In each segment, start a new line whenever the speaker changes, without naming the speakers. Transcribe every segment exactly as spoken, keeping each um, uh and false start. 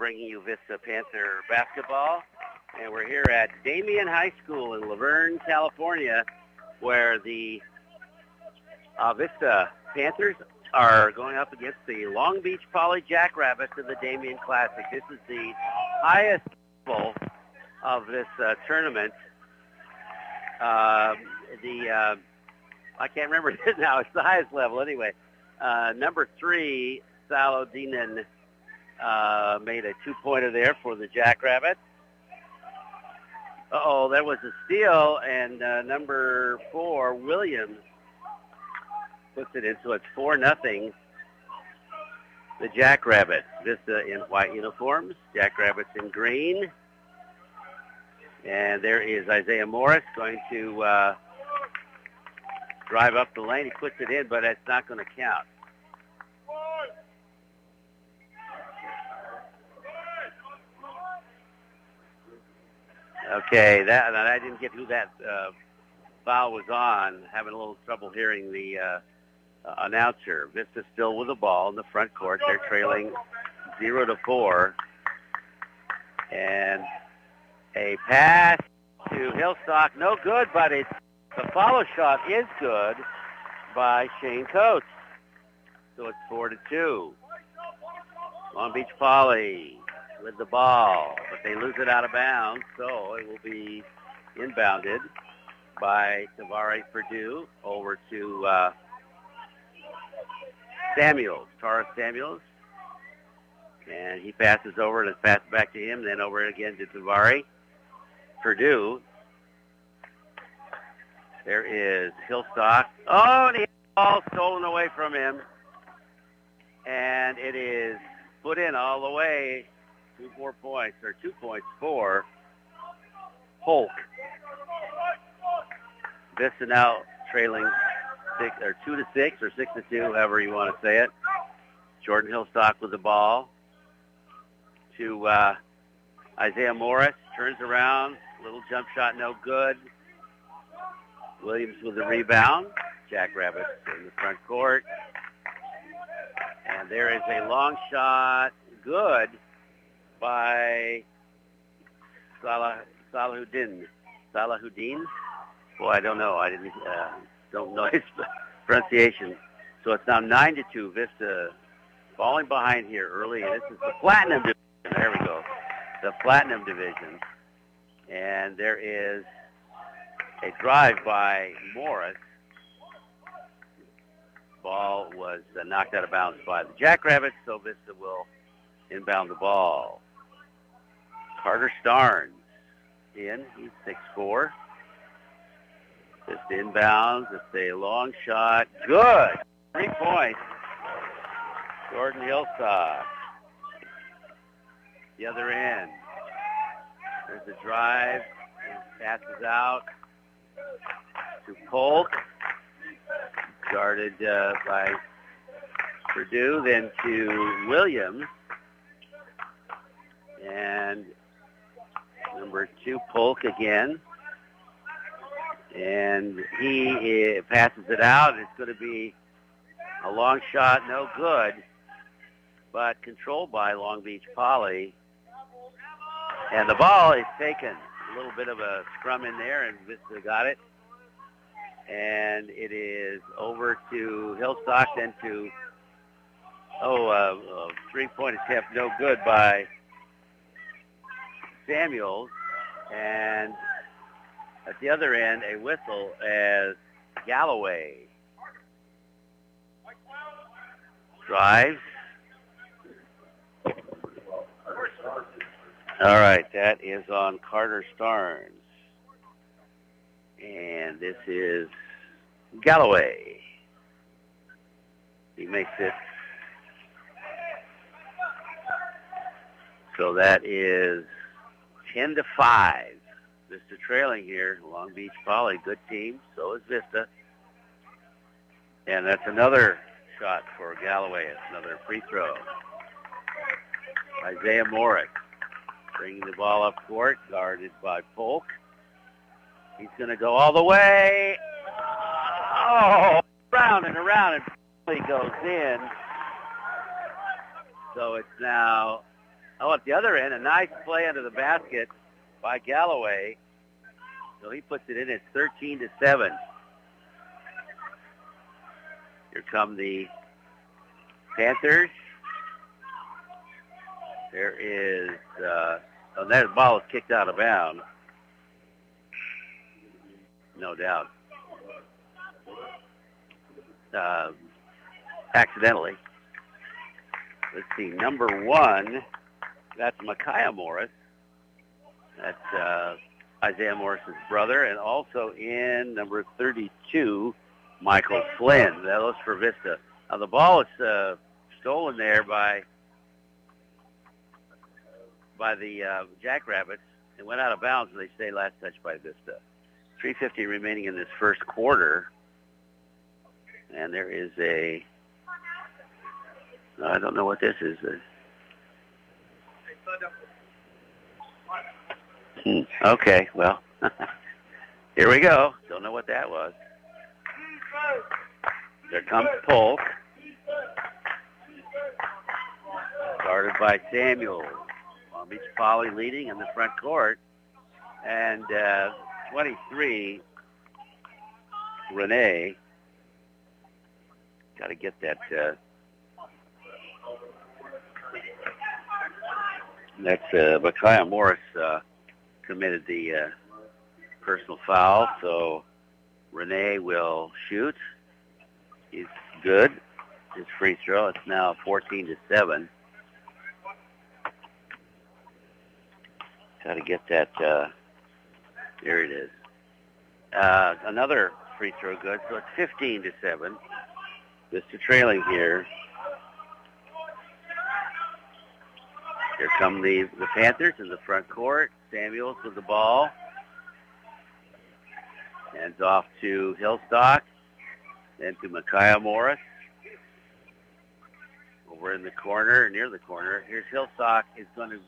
bringing you Vista Panther basketball. And we're here at Damien High School in Laverne, California, where the uh, Vista Panthers are going up against the Long Beach Poly Jackrabbits in the Damien Classic. This is the highest level of this uh, tournament. Uh, the uh, I can't remember it now. It's the highest level anyway. Uh, number three, Salodinen, uh, made a two-pointer there for the Jackrabbits. Uh-oh, there was a steal, and uh, number four, Williams, puts it in, so it's four nothing. The Jackrabbits, Vista in white uniforms, Jackrabbits in green. And there is Isaiah Morris going to uh, drive up the lane. He puts it in, but it's not going to count. Okay, that I didn't get who that uh, foul was on. Having a little trouble hearing the uh, uh, announcer. Vista still with the ball in the front court. They're trailing zero to four, and a pass to Hillstock, no good, but it's the follow shot is good by Shane Coates. So it's four to two. Long Beach Poly with the ball, but they lose it out of bounds, so it will be inbounded by Tavares Purdue over to uh, Samuels, Taurus Samuels. And he passes over and it's passed back to him, then over again to Tavares Purdue. There is Hillstock. Oh, and the ball stolen away from him. And it is put in all the way. Two more points, or two points for Polk. Vista now trailing six, or two to six, or six to two, however you want to say it. Jordan Hillstock with the ball to uh, Isaiah Morris. Turns around, little jump shot, no good. Williams with the rebound. Jackrabbits in the front court. And there is a long shot, good, by Salah, Salahuddin. Salahuddin? Boy, I don't know. I didn't uh, don't know his pronunciation. So it's now nine to two. Vista falling behind here early. This is the Platinum Division. There we go. The Platinum Division. And there is a drive by Morris. Ball was uh, knocked out of bounds by the Jackrabbits, so Vista will inbound the ball. Carter Starnes in. He's six four. Just inbounds. It's a long shot. Good. Three points. Jordan Hillstock. The other end. There's a drive. Passes out to Polk. Guarded uh, by Purdue. Then to Williams. And number two, Polk again. And he uh, passes it out. It's going to be a long shot, no good, but controlled by Long Beach Poly. And the ball is taken. A little bit of a scrum in there, and Vista got it. And it is over to Hillstock, then to, oh, uh, uh, three-point attempt, no good by Samuels. And at the other end, a whistle as Galloway drives. All right, that is on Carter Starnes. And this is Galloway. He makes it. So that is ten to five. Vista trailing here. Long Beach Poly, good team. So is Vista. And that's another shot for Galloway. It's another free throw. Isaiah Morris bringing the ball up court, guarded by Polk. He's going to go all the way. Oh, around and around, and finally goes in. So it's now Oh, at the other end, a nice play under the basket by Galloway. So he puts it in. It's thirteen to seven. Here come the Panthers. There is, uh, oh, that ball is kicked out of bounds. No doubt. Uh, accidentally. Let's see, number one, that's Micaiah Morris. That's uh, Isaiah Morris's brother, and also in number thirty-two, Michael Flynn. That was for Vista. Now the ball is uh, stolen there by by the uh, Jackrabbits. It went out of bounds, and they say last touch by Vista. three fifty remaining in this first quarter, and there is a. I don't know what this is. Hmm. Okay, well, here we go. Don't know what that was. There comes Polk. Started by Samuel. Long Beach Poly leading in the front court. And uh, twenty-three, Renee. Got to get that. Uh, that's uh, Micaiah Morris uh, committed the uh, personal foul, so Renee will shoot. He's good. His free throw. It's now fourteen to seven. Got to get that. Uh, there it is. Uh, another free throw good. So it's fifteen to seven. Vista trailing here. Here come the, the Panthers in the front court. Samuels with the ball. Hands off to Hillstock. Then to Micaiah Morris. Over in the corner, near the corner. Here's Hillstock. Is going to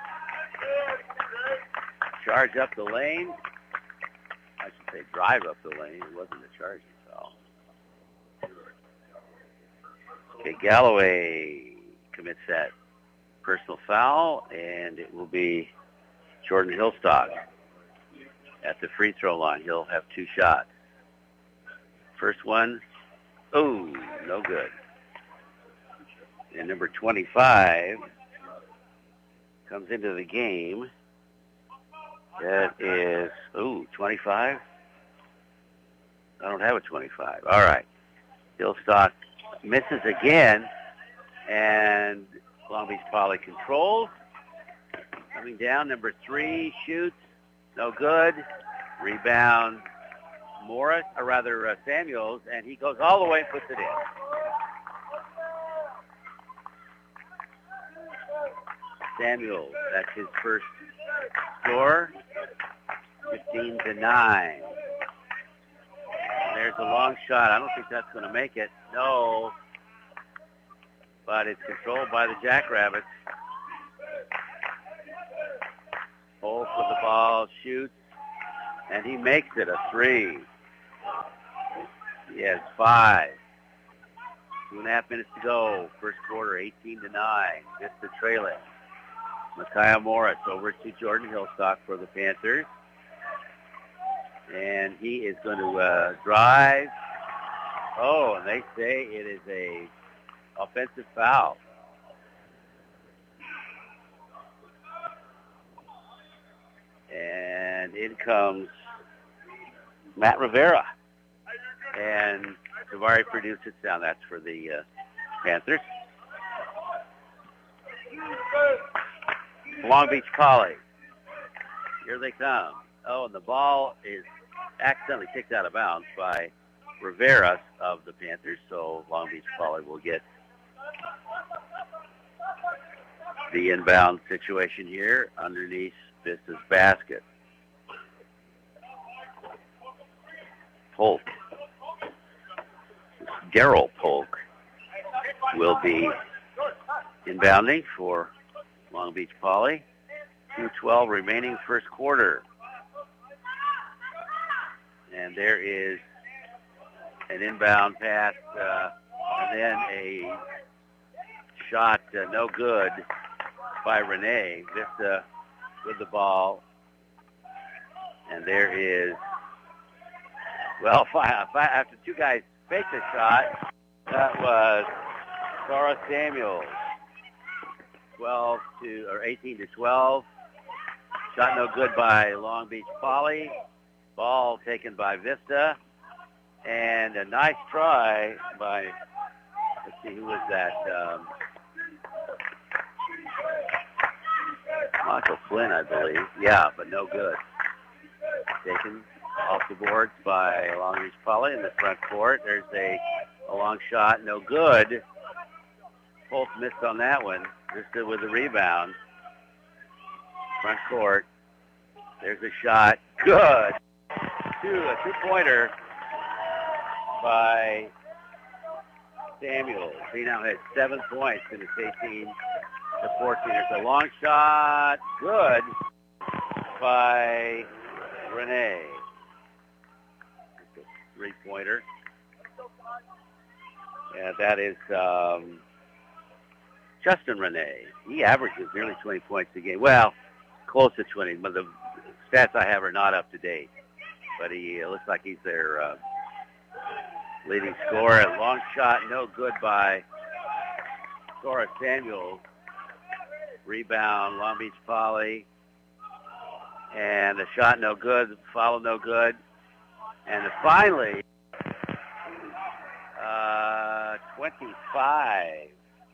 charge up the lane. I should say drive up the lane. It wasn't a charging foul. Okay, Galloway commits that personal foul, and it will be Jordan Hillstock at the free throw line. He'll have two shots. First one, oh, no good. And number twenty-five comes into the game. That is, oh, twenty-five? I don't have a twenty-five. All right. Hillstock misses again, and Long Beach Poly controls. Coming down, number three shoots, no good. Rebound, Morris, or rather uh, Samuels, and he goes all the way and puts it in. Samuels, that's his first score, fifteen to nine. And there's a long shot. I don't think that's going to make it. No. But it's controlled by the Jackrabbits. Polk with the ball, shoots, and he makes it a three. He has five. Two and a half minutes to go. First quarter, eighteen to nine. Vista trailing. Micaiah Morris over to Jordan Hillstock for the Panthers. And he is going to uh, drive. Oh, and they say it is a offensive foul. And in comes Matt Rivera. And Tavari Purdue sits down. That's for the uh, Panthers. Long Beach Poly. Here they come. Oh, and the ball is accidentally kicked out of bounds by Rivera of the Panthers, so Long Beach Poly will get the inbound situation here underneath Vista's basket. Polk. Daryl Polk will be inbounding for Long Beach Poly. two twelve remaining first quarter. And there is an inbound pass, uh, and then a shot uh, no good by Renee. Vista with the ball. And there is, well, five, five, after two guys faked a shot, that was Sarah Samuels. twelve to, or eighteen to twelve. Shot no good by Long Beach Poly. Ball taken by Vista. And a nice try by, let's see, who was that? Um, Michael Flynn, I believe. Yeah, but no good. Taken off the boards by Long Beach Poly in the front court. There's a, a long shot, no good. Holtz missed on that one. Vista with the rebound. Front court. There's a shot. Good. Two, a two-pointer by Samuels. He now has seven points and it's eighteen to fourteen. There's a long shot. Good by Renee. Three-pointer. Yeah, that is um, Justin Renee. He averages nearly twenty points a game. Well, close to twenty, but the stats I have are not up to date. But he uh, looks like he's their uh, leading scorer. A long shot, no good by Cora Samuels. Rebound, Long Beach Poly. And the shot no good, follow no good. And finally, uh, twenty-five.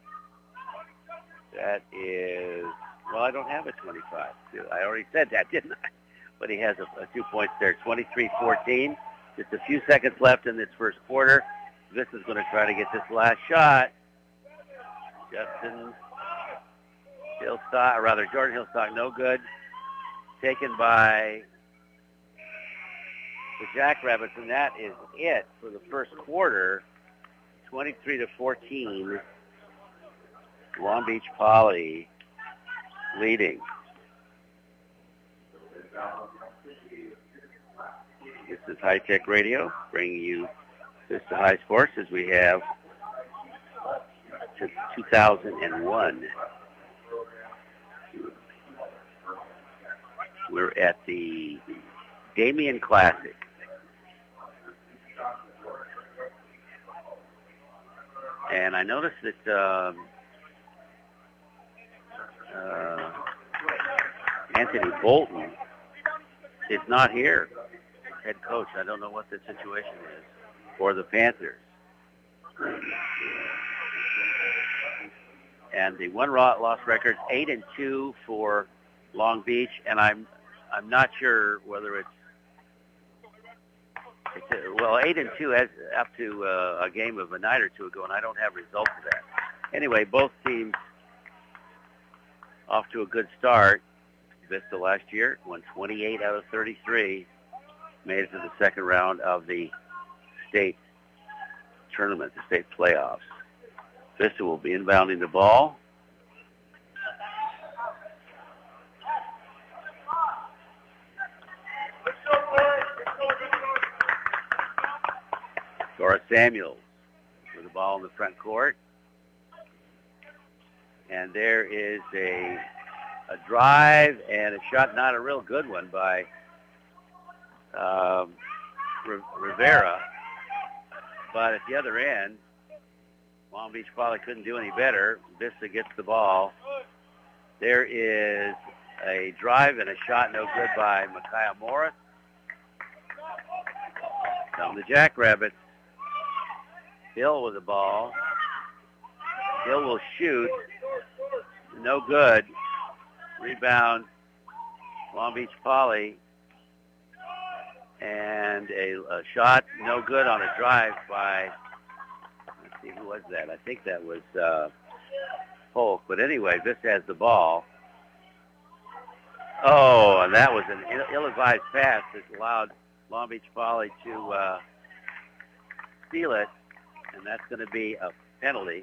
That is, well, I don't have a twenty-five. I already said that, didn't I? But he has a, a two points there, twenty-three fourteen. Just a few seconds left in this first quarter. This is going to try to get this last shot. Justin Hillstock, or rather Jordan Hillstock, no good. Taken by the Jackrabbits, and that is it for the first quarter. twenty-three to fourteen. Long Beach Poly leading. This is High Tech Radio, bringing you Vista High Sports as we have since two thousand one. We're at the Damien Classic. And I noticed that um, uh, Anthony Bolton is not here, head coach. I don't know what the situation is for the Panthers. And the one loss record, eight and two for Long Beach, and I'm I'm not sure whether it's, it's a, well, eight and two as, up to uh, a game of a night or two ago, and I don't have results of that. Anyway, both teams off to a good start. Vista last year won twenty-eight out of thirty-three, made it to the second round of the state tournament, the state playoffs. Vista will be inbounding the ball. Dora Samuels with the ball in the front court. And there is a a drive and a shot, not a real good one, by um, Rivera. But at the other end, Long Beach Poly couldn't do any better. Vista gets the ball. There is a drive and a shot, no good, by Micaiah Morris. Down the Jackrabbits. Hill with the ball. Hill will shoot. No good. Rebound, Long Beach Poly. And a, a shot, no good on a drive by, let's see, who was that? I think that was uh, Polk. But anyway, Vista has the ball. Oh, and that was an ill-advised pass that allowed Long Beach Poly to uh, steal it. And that's going to be a penalty.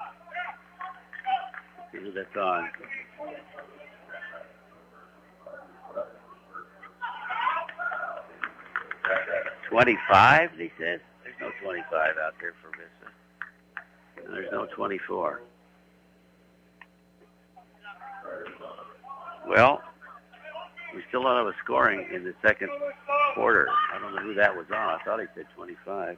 Let's see who that's on. twenty-five, he says? There's no twenty-five out there for Vista. And there's no twenty-four. Well, we still don't have a scoring in the second quarter. I don't know who that was on. I thought he said twenty-five.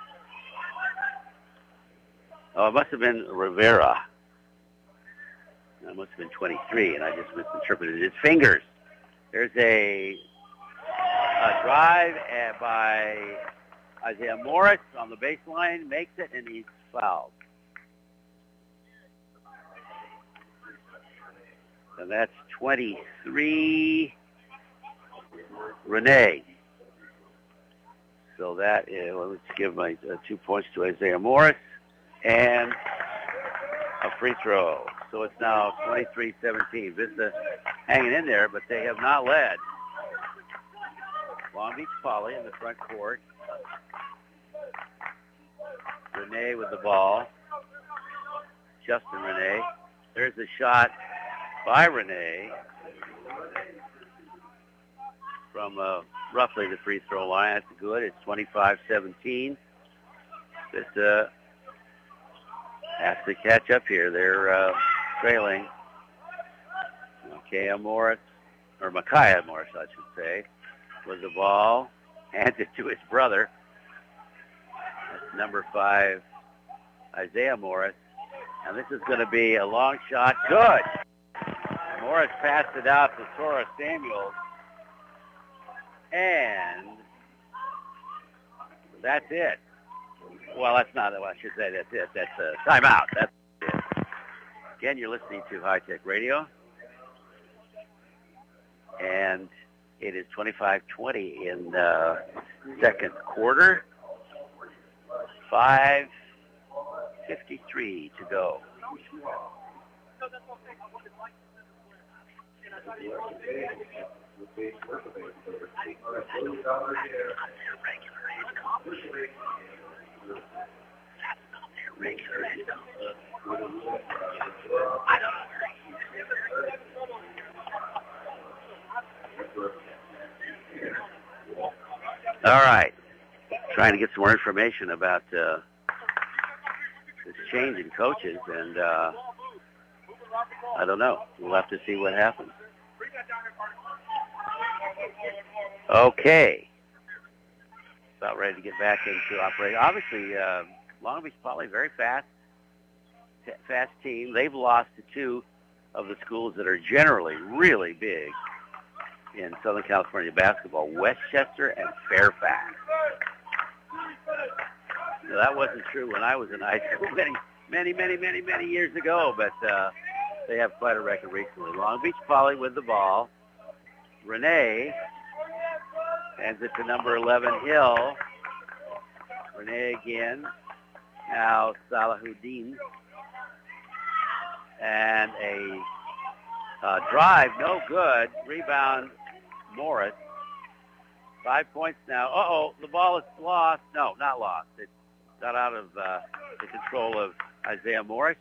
Oh, it must have been Rivera. That must have been twenty-three, and I just misinterpreted his fingers. There's a, a drive uh, by Isaiah Morris on the baseline, makes it, and he's fouled. And that's twenty-three, Renee. So that is, well, let's give my uh, two points to Isaiah Morris and a free throw. So it's now twenty-three seventeen. Vista hanging in there, but they have not led. Long Beach Poly in the front court. Renee with the ball. Justin Renee. There's a shot by Renee from uh, roughly the free throw line. That's good. It's twenty-five seventeen. Vista has to catch up here. They're uh, trailing. Micaiah Morris, or Micaiah Morris, I should say, with the ball. Hands it to his brother. That's number five, Isaiah Morris. And this is going to be a long shot. Good. Morris passed it out to Sora Samuels. And that's it. Well, that's not, well, I should say that's it. That's a timeout. That's it. Again, you're listening to High Tech Radio. And it is twenty-five twenty in the second quarter. five fifty-three to go. All right. Trying to get some more information about uh, this change in coaches, and uh, I don't know. We'll have to see what happens. Okay. About ready to get back into operation. Obviously, uh, Long Beach Poly, very fast, t- fast team. They've lost to two of the schools that are generally really big in Southern California basketball, Westchester and Fairfax. Now, that wasn't true when I was in high school many, many, many, many, many years ago, but uh, they have quite a record recently. Long Beach Poly with the ball. Renee hands it to number eleven, Hill. Renee again. Now Salahuddin. And a uh, drive, no good. Rebound, Morris. Five points now. Uh-oh, the ball is lost. No, not lost. It got out of uh, the control of Isaiah Morris.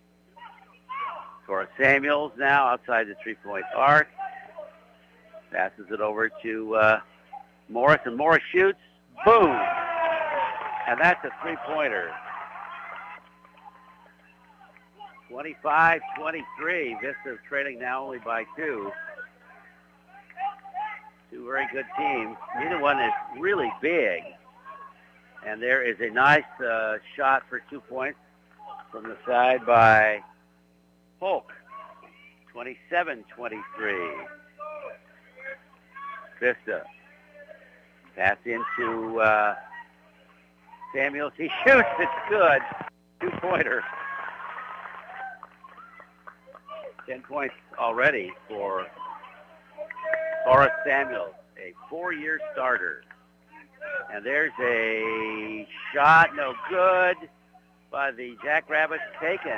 Cora Samuels now outside the three-point arc. Passes it over to uh, Morris, and Morris shoots. Boom! And that's a three-pointer. twenty-five twenty-three. Vista's trailing now only by two. Two very good teams. Neither one is really big. And there is a nice uh, shot for two points from the side by Polk. twenty-seven twenty-three. Vista. Pass into uh, Samuels. He shoots. It's good. Two-pointer. Ten points already for Horace Samuels, a four-year starter. And there's a shot, no good, by the Jackrabbits, taken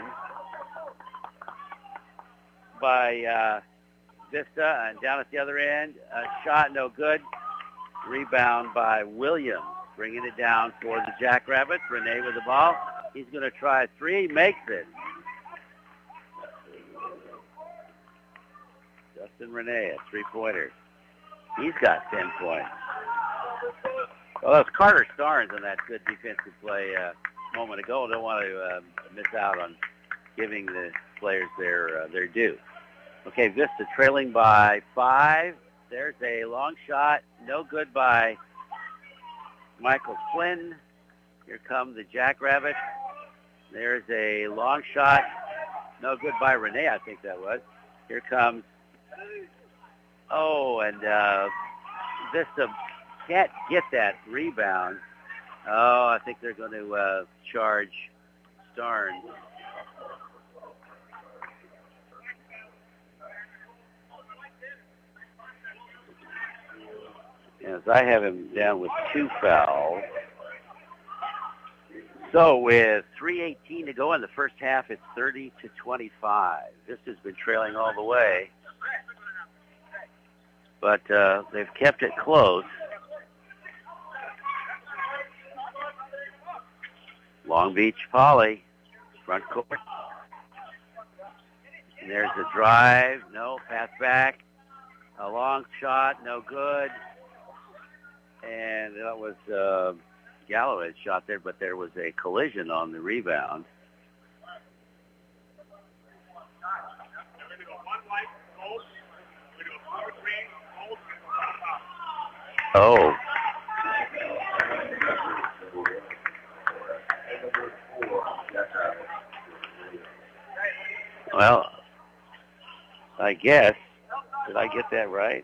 by uh, Vista, and down at the other end, a shot, no good. Rebound by Williams, bringing it down for the Jackrabbits. Renee with the ball. He's going to try a three, makes it. Justin Renee, a three-pointer. He's got ten points. Well, that was Carter Starnes on that good defensive play uh, a moment ago. Don't want to uh, miss out on giving the players their uh, their due. Okay, Vista trailing by five. There's a long shot. No good by Michael Flynn. Here come the Jackrabbits. There's a long shot. No good by Renee, I think that was. Here comes, oh, and uh, Vista can't get that rebound. Oh, I think they're going to uh, charge Starnes. Yes, I have him down with two fouls. So with three eighteen to go in the first half, it's thirty to twenty-five. This has been trailing all the way, but uh, they've kept it close. Long Beach Poly, front court. And there's a drive, no, pass back. A long shot, no good. And that was uh, Galloway's shot there, but there was a collision on the rebound. Oh. Well, I guess. Did I get that right?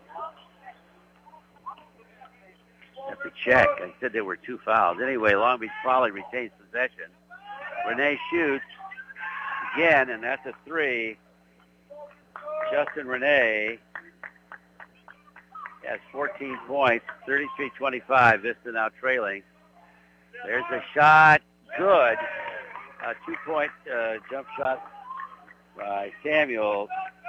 Have to check. I said there were two fouls. Anyway, Long Beach Poly retains possession. Renee shoots again, and that's a three. Justin Renee has fourteen points, thirty-three twenty-five. Vista now trailing. There's a shot. Good. A two-point uh, jump shot by Samuel.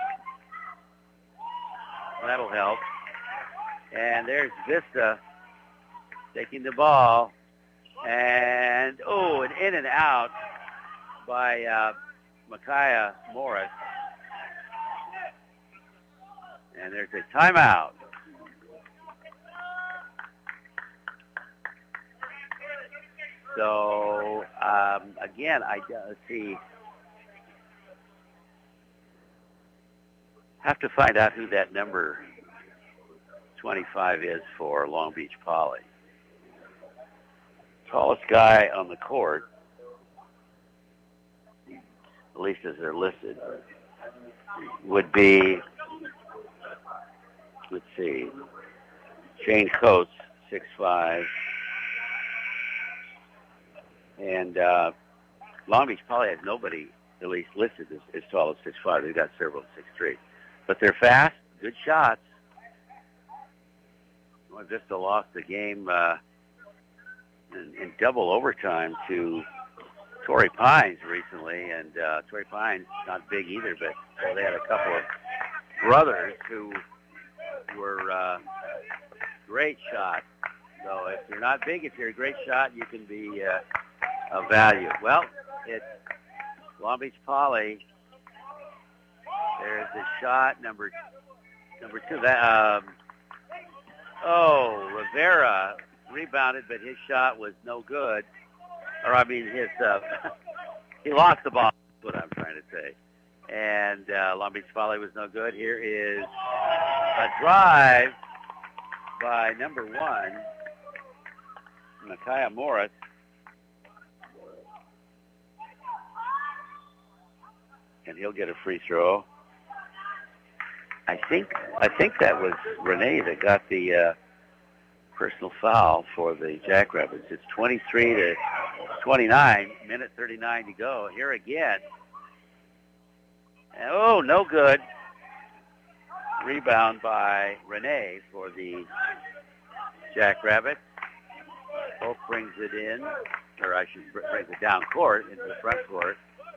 That'll help. And there's Vista taking the ball. And, oh, an in and out by uh, Micaiah Morris. And there's a timeout. So, um, again, I uh, see... have to find out who that number twenty-five is for Long Beach Poly. Tallest guy on the court, at least as they're listed, would be, let's see, Shane Coates, six five. And uh, Long Beach Poly has nobody, at least listed as, as tall as six five. They've got several six three. But they're fast, good shots. Well, Vista lost the game uh, in, in double overtime to Torrey Pines recently, and uh, Torrey Pines not big either, but well, they had a couple of brothers who were uh, great shots. So if you're not big, if you're a great shot, you can be uh, of value. Well, it's Long Beach Poly. There's a shot, number number two. That um, oh, Rivera rebounded, but his shot was no good. Or I mean, his uh, he lost the ball. That's what I'm trying to say. And uh, Long Beach Poly was no good. Here is a drive by number one, Micaiah Morris. And he'll get a free throw. I think I think that was Renee that got the uh, personal foul for the Jackrabbits. It's twenty-three to twenty-nine, minute thirty-nine to go. Here again. And, oh, no good. Rebound by Renee for the Jackrabbits. Hope brings it in, or I should bring it down court into the front court.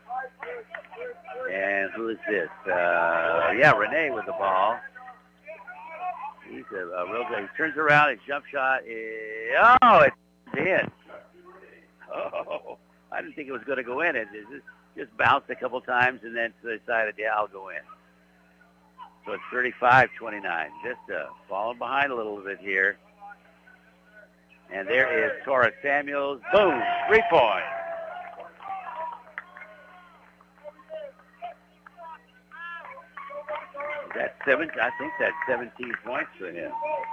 And who is this? Uh, yeah, Renee with the ball. He's a, a real good. He turns around, his jump shot is, oh, it's in. Oh, I didn't think it was going to go in. It just, just bounced a couple times and then decided, yeah, I'll go in. So it's thirty-five twenty-nine. Just uh, falling behind a little bit here. And there is Torres Samuels. Boom, three points. seven, I think that's seventeen points for him.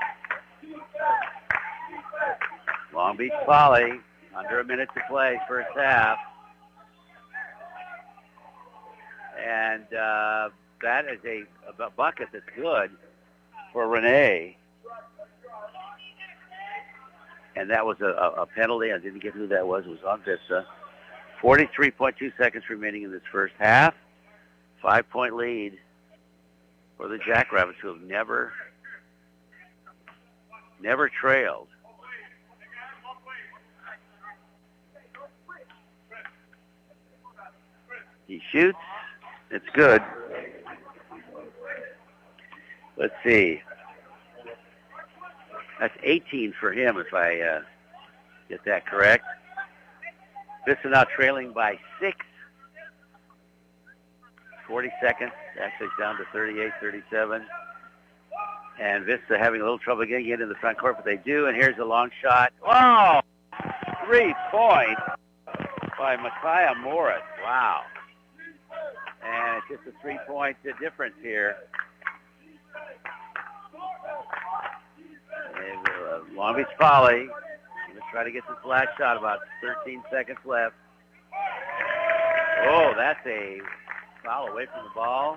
Long Beach Poly, under a minute to play, first half. And uh, that is a, a bucket that's good for Renee. And that was a, a penalty. I didn't get who that was. It was on Vista. forty-three point two seconds remaining in this first half. Five-point lead for the Jackrabbits, who have never, never trailed. He shoots. It's good. Let's see. That's eighteen for him, if I uh, get that correct. Vista now trailing by six. forty seconds. Actually, it's down to thirty-eight thirty-seven. And Vista having a little trouble getting it in the front court, but they do. And here's a long shot. Oh! Three points by Micaiah Morris. Wow. And it's just a three-point difference here. And, uh, Long Beach Poly. Let's try to get this last shot. About thirteen seconds left. Oh, that's a foul away from the ball.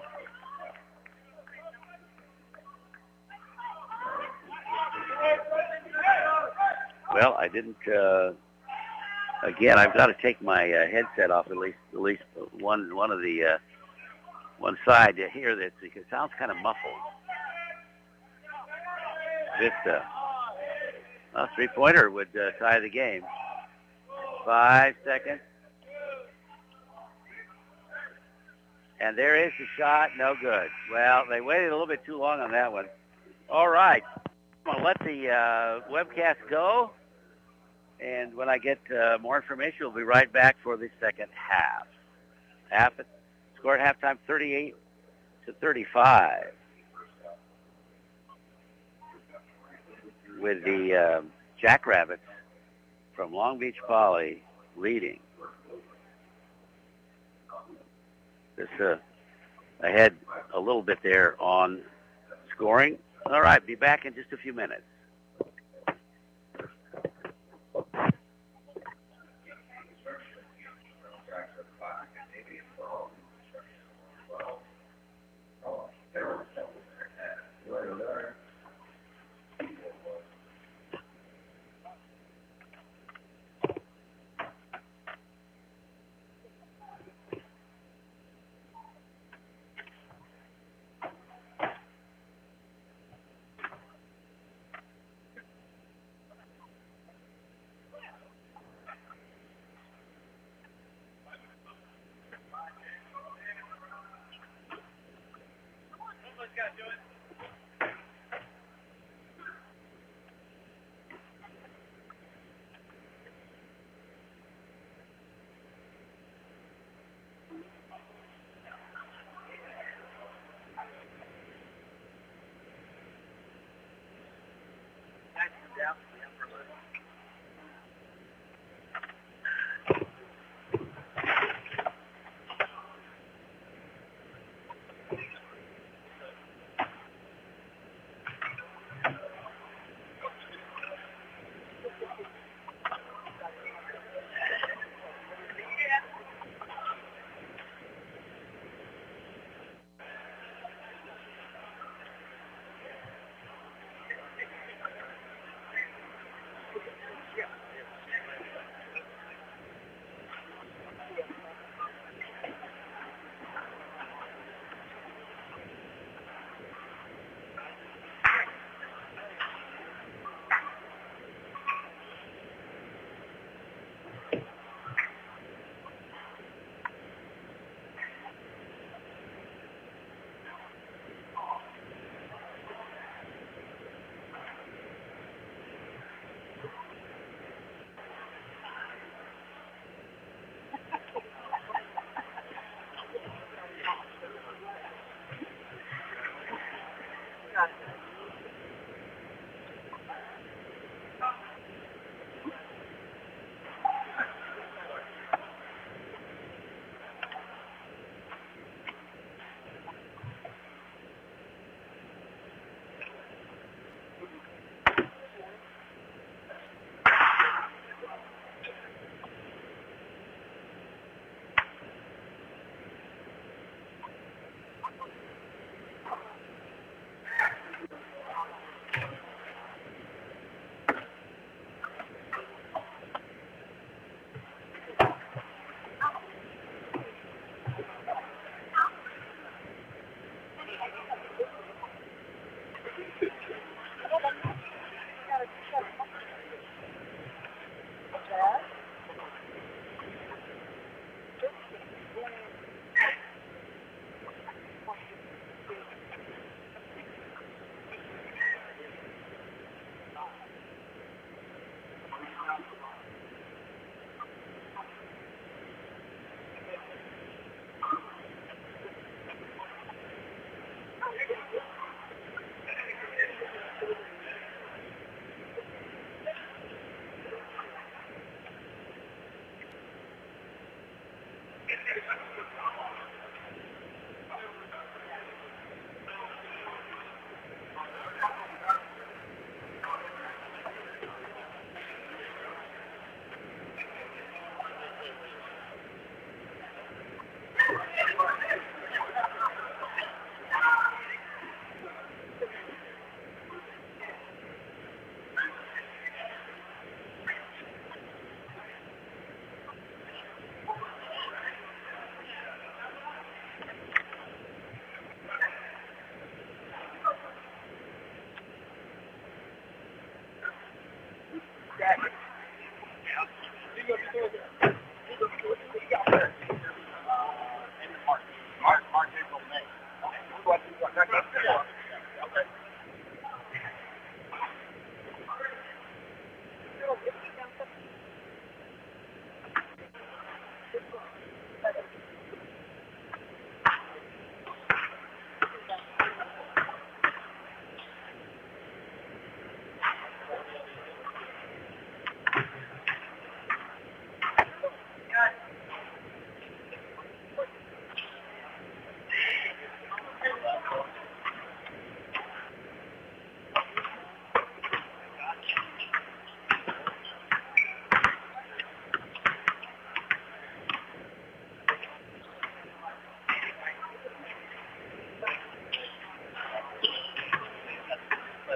Well, I didn't. Uh, again, I've got to take my uh, headset off at least, at least one one of the uh, one side to hear this because it sounds kind of muffled. Vista. A three-pointer would uh, tie the game. Five seconds. And there is the shot. No good. Well, they waited a little bit too long on that one. All right. I'm going to let the uh, webcast go. And when I get uh, more information, we'll be right back for the second half. Half score at halftime, thirty-eight to thirty-five. With the uh, Jackrabbits from Long Beach Poly leading. This uh, ahead a little bit there on scoring. All right, be back in just a few minutes.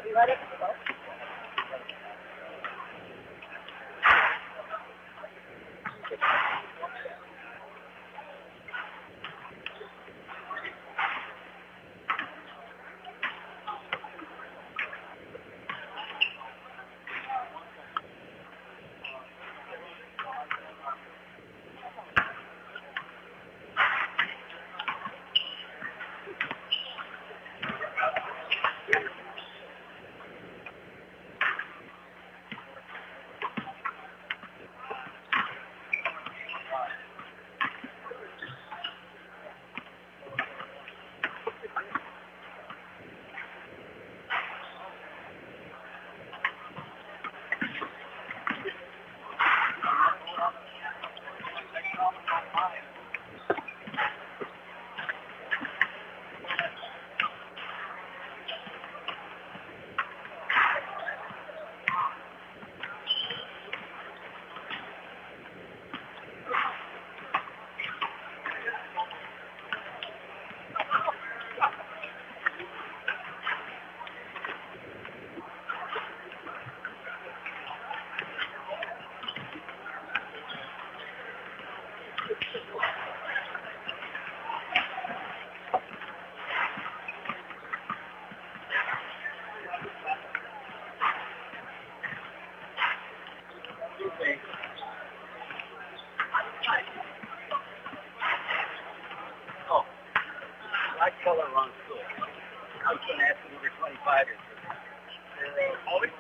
Oh, I color wrong school. I was going to ask you number twenty-five. Always?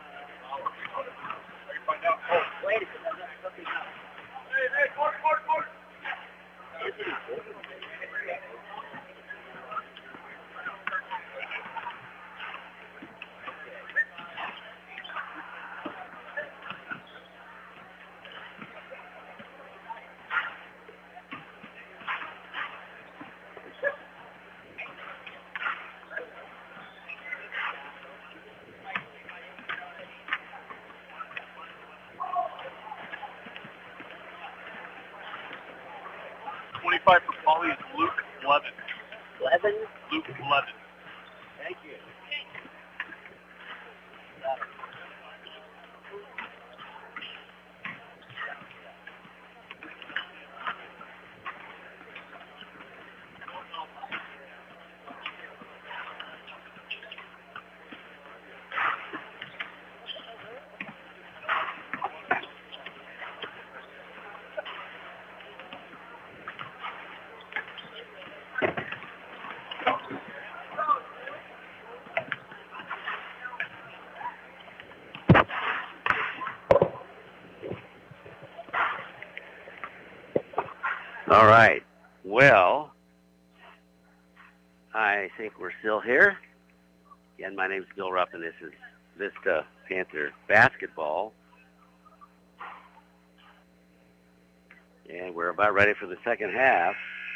Oh, wait a second. I'm not looking up. Hey, hey, court, court, court.
twenty-five for Polly is Luke Levin.
Levin?
Luke Levin.
Thank you. All right. Well, I think we're still here. Again, my name is Bill Rupp, and this is Vista Panther Basketball. And we're about ready for the second half.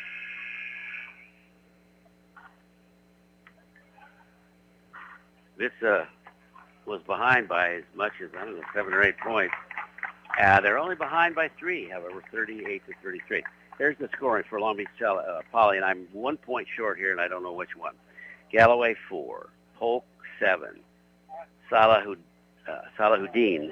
Vista was behind by as much as, I don't know, seven or eight points. Uh, they're only behind by three, however, thirty-eight to thirty-three. There's the scoring for Long Beach uh, Poly, and I'm one point short here, and I don't know which one. Galloway, four. Polk, seven. Salahud, uh, Salahuddin,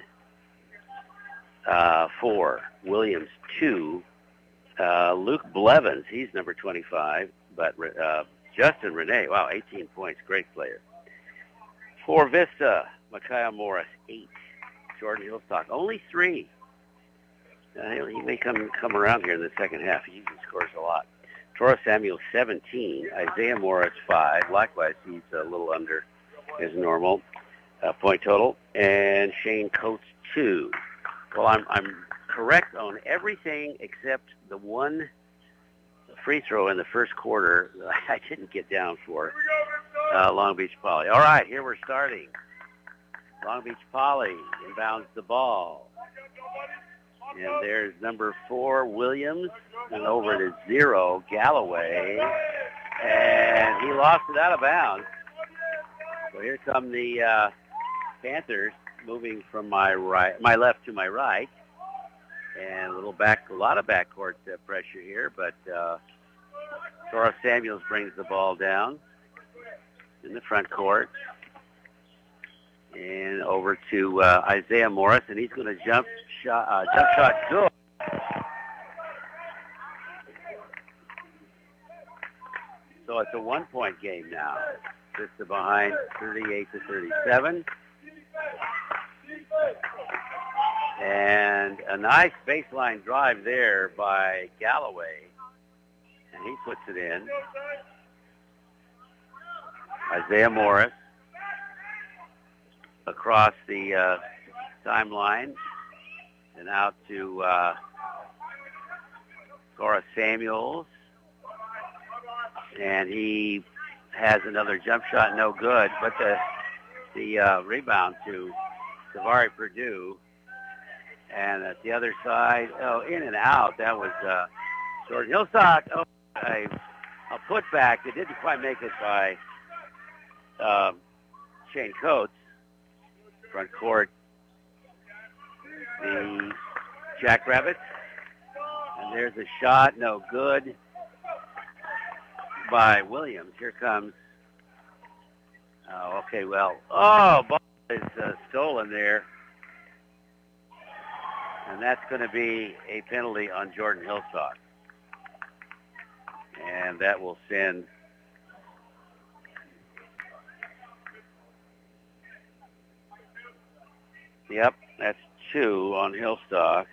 uh, four. Williams, two. Uh, Luke Blevins, he's number twenty-five. But uh, Justin Renee, wow, eighteen points, great player. For Vista, Micaiah Morris, eight. Jordan Hillstock, only three. Uh, he may come come around here in the second half. He usually scores a lot. Torres Samuel, seventeen. Isaiah Morris, five. Likewise, he's a little under his normal uh, point total. And Shane Coates, two. Well, I'm I'm correct on everything except the one free throw in the first quarter that I didn't get down for uh, Long Beach Poly. All right, here we're starting. Long Beach Poly inbounds the ball. And there's number four, Williams, and over to zero, Galloway. And he lost it out of bounds. So here come the uh, Panthers moving from my right, my left to my right. And a little back, a lot of backcourt uh, pressure here, but uh, Torres Samuels brings the ball down in the front court. And over to uh, Isaiah Morris, and he's going to jump shot, uh, jump shot good. So it's a one-point game now. Vista behind thirty-eight to thirty-seven. And a nice baseline drive there by Galloway. And he puts it in. Isaiah Morris across the uh, timeline and out to uh, Cora Samuels. And he has another jump shot, no good. But the the uh, rebound to Tavari Purdue. And at the other side, oh, in and out. That was uh, Jordan Hillstock. Oh, a, a putback. They didn't quite make it by um, Shane Coates. Front court, the Jackrabbits. And there's a shot, no good, by Williams. Here comes, oh, okay, well, oh, ball is uh, stolen there. And that's going to be a penalty on Jordan Hillstock. And that will send Yep, that's two on Hillstock.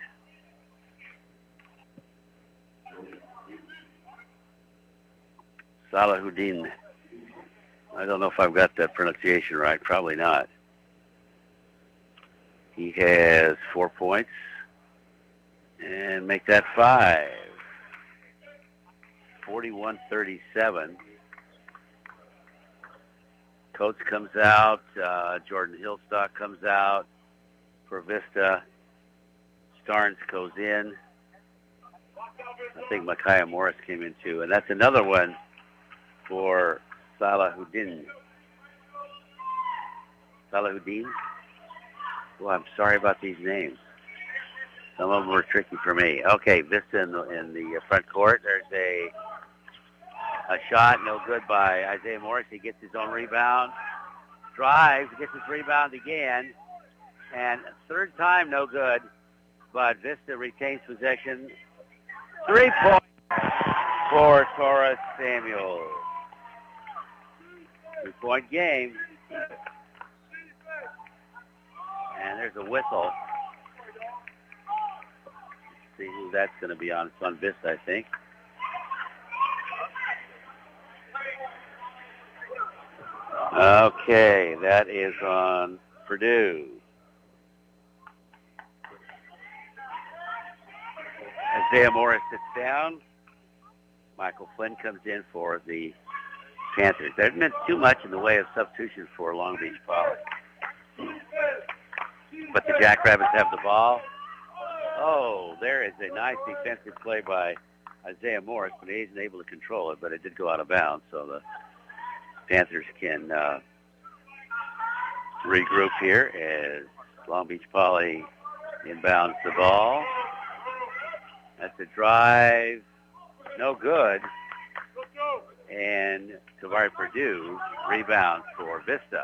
Salahuddin. I don't know if I've got that pronunciation right. Probably not. He has four points. And make that five. forty-one thirty-seven. Coates comes out. Uh, Jordan Hillstock comes out for Vista. Starnes goes in. I think Micaiah Morris came in too. And that's another one for Salahuddin. Salahuddin? Well, I'm sorry about these names. Some of them were tricky for me. Okay, Vista in the, in the front court. There's a a shot, no good by Isaiah Morris. He gets his own rebound. Drives, gets his rebound again. And third time, no good. But Vista retains possession. Three points for Cora Samuels. Three-point game. And there's a whistle. Let's see who that's going to be on. It's on Vista, I think. Okay, that is on Purdue. Isaiah Morris sits down. Michael Flynn comes in for the Panthers. There hasn't been too much in the way of substitution for Long Beach Poly. But the Jackrabbits have the ball. Oh, there is a nice defensive play by Isaiah Morris, but he isn't able to control it, but it did go out of bounds, so the Panthers can uh, regroup here as Long Beach Poly inbounds the ball. That's a drive. No good. And Tavari Purdue rebounds for Vista.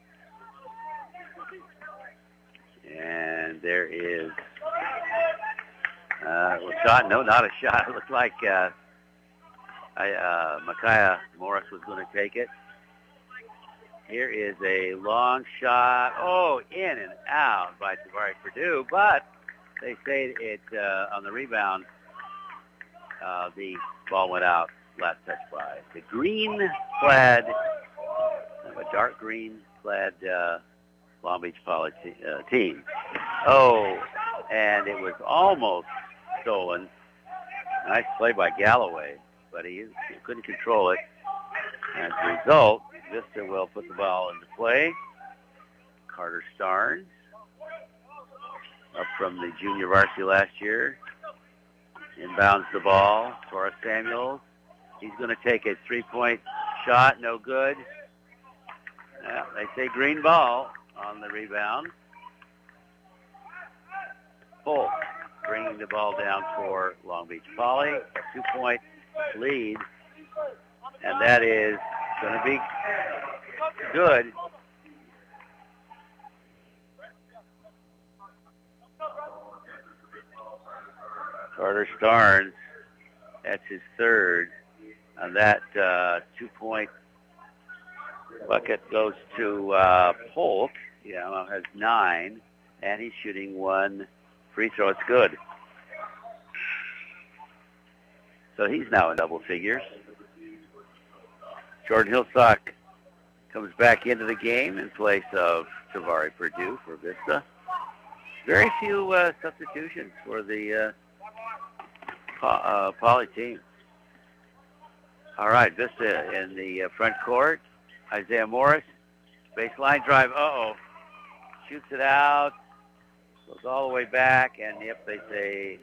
And there is uh, a shot. No, not a shot. It looked like uh, I, uh, Micaiah Morris was going to take it. Here is a long shot. Oh, in and out by Tavari Purdue, but they say it uh, on the rebound, uh, the ball went out, last touch by the green-clad, a dark green-clad uh, Long Beach Poly t- uh, team. Oh, and it was almost stolen. Nice play by Galloway, but he, he couldn't control it. As a result, Vista will put the ball into play. Carter Starnes, up from the junior varsity last year, inbounds the ball. Cora Samuels. He's going to take a three-point shot. No good. Well, they say green ball on the rebound. Polk bringing the ball down for Long Beach Poly. A two-point lead. And that is going to be good. Carter Starnes, that's his third. And that uh, two-point bucket goes to uh, Polk. Yeah, has nine, and he's shooting one free throw. It's good. So he's now in double figures. Jordan Hillstock comes back into the game in place of Tavari Purdue for Vista. Very few uh, substitutions for the uh, uh, Poly team. All right, Vista in the uh, front court. Isaiah Morris, baseline drive. Uh-oh. Shoots it out. Goes all the way back, and yep, they say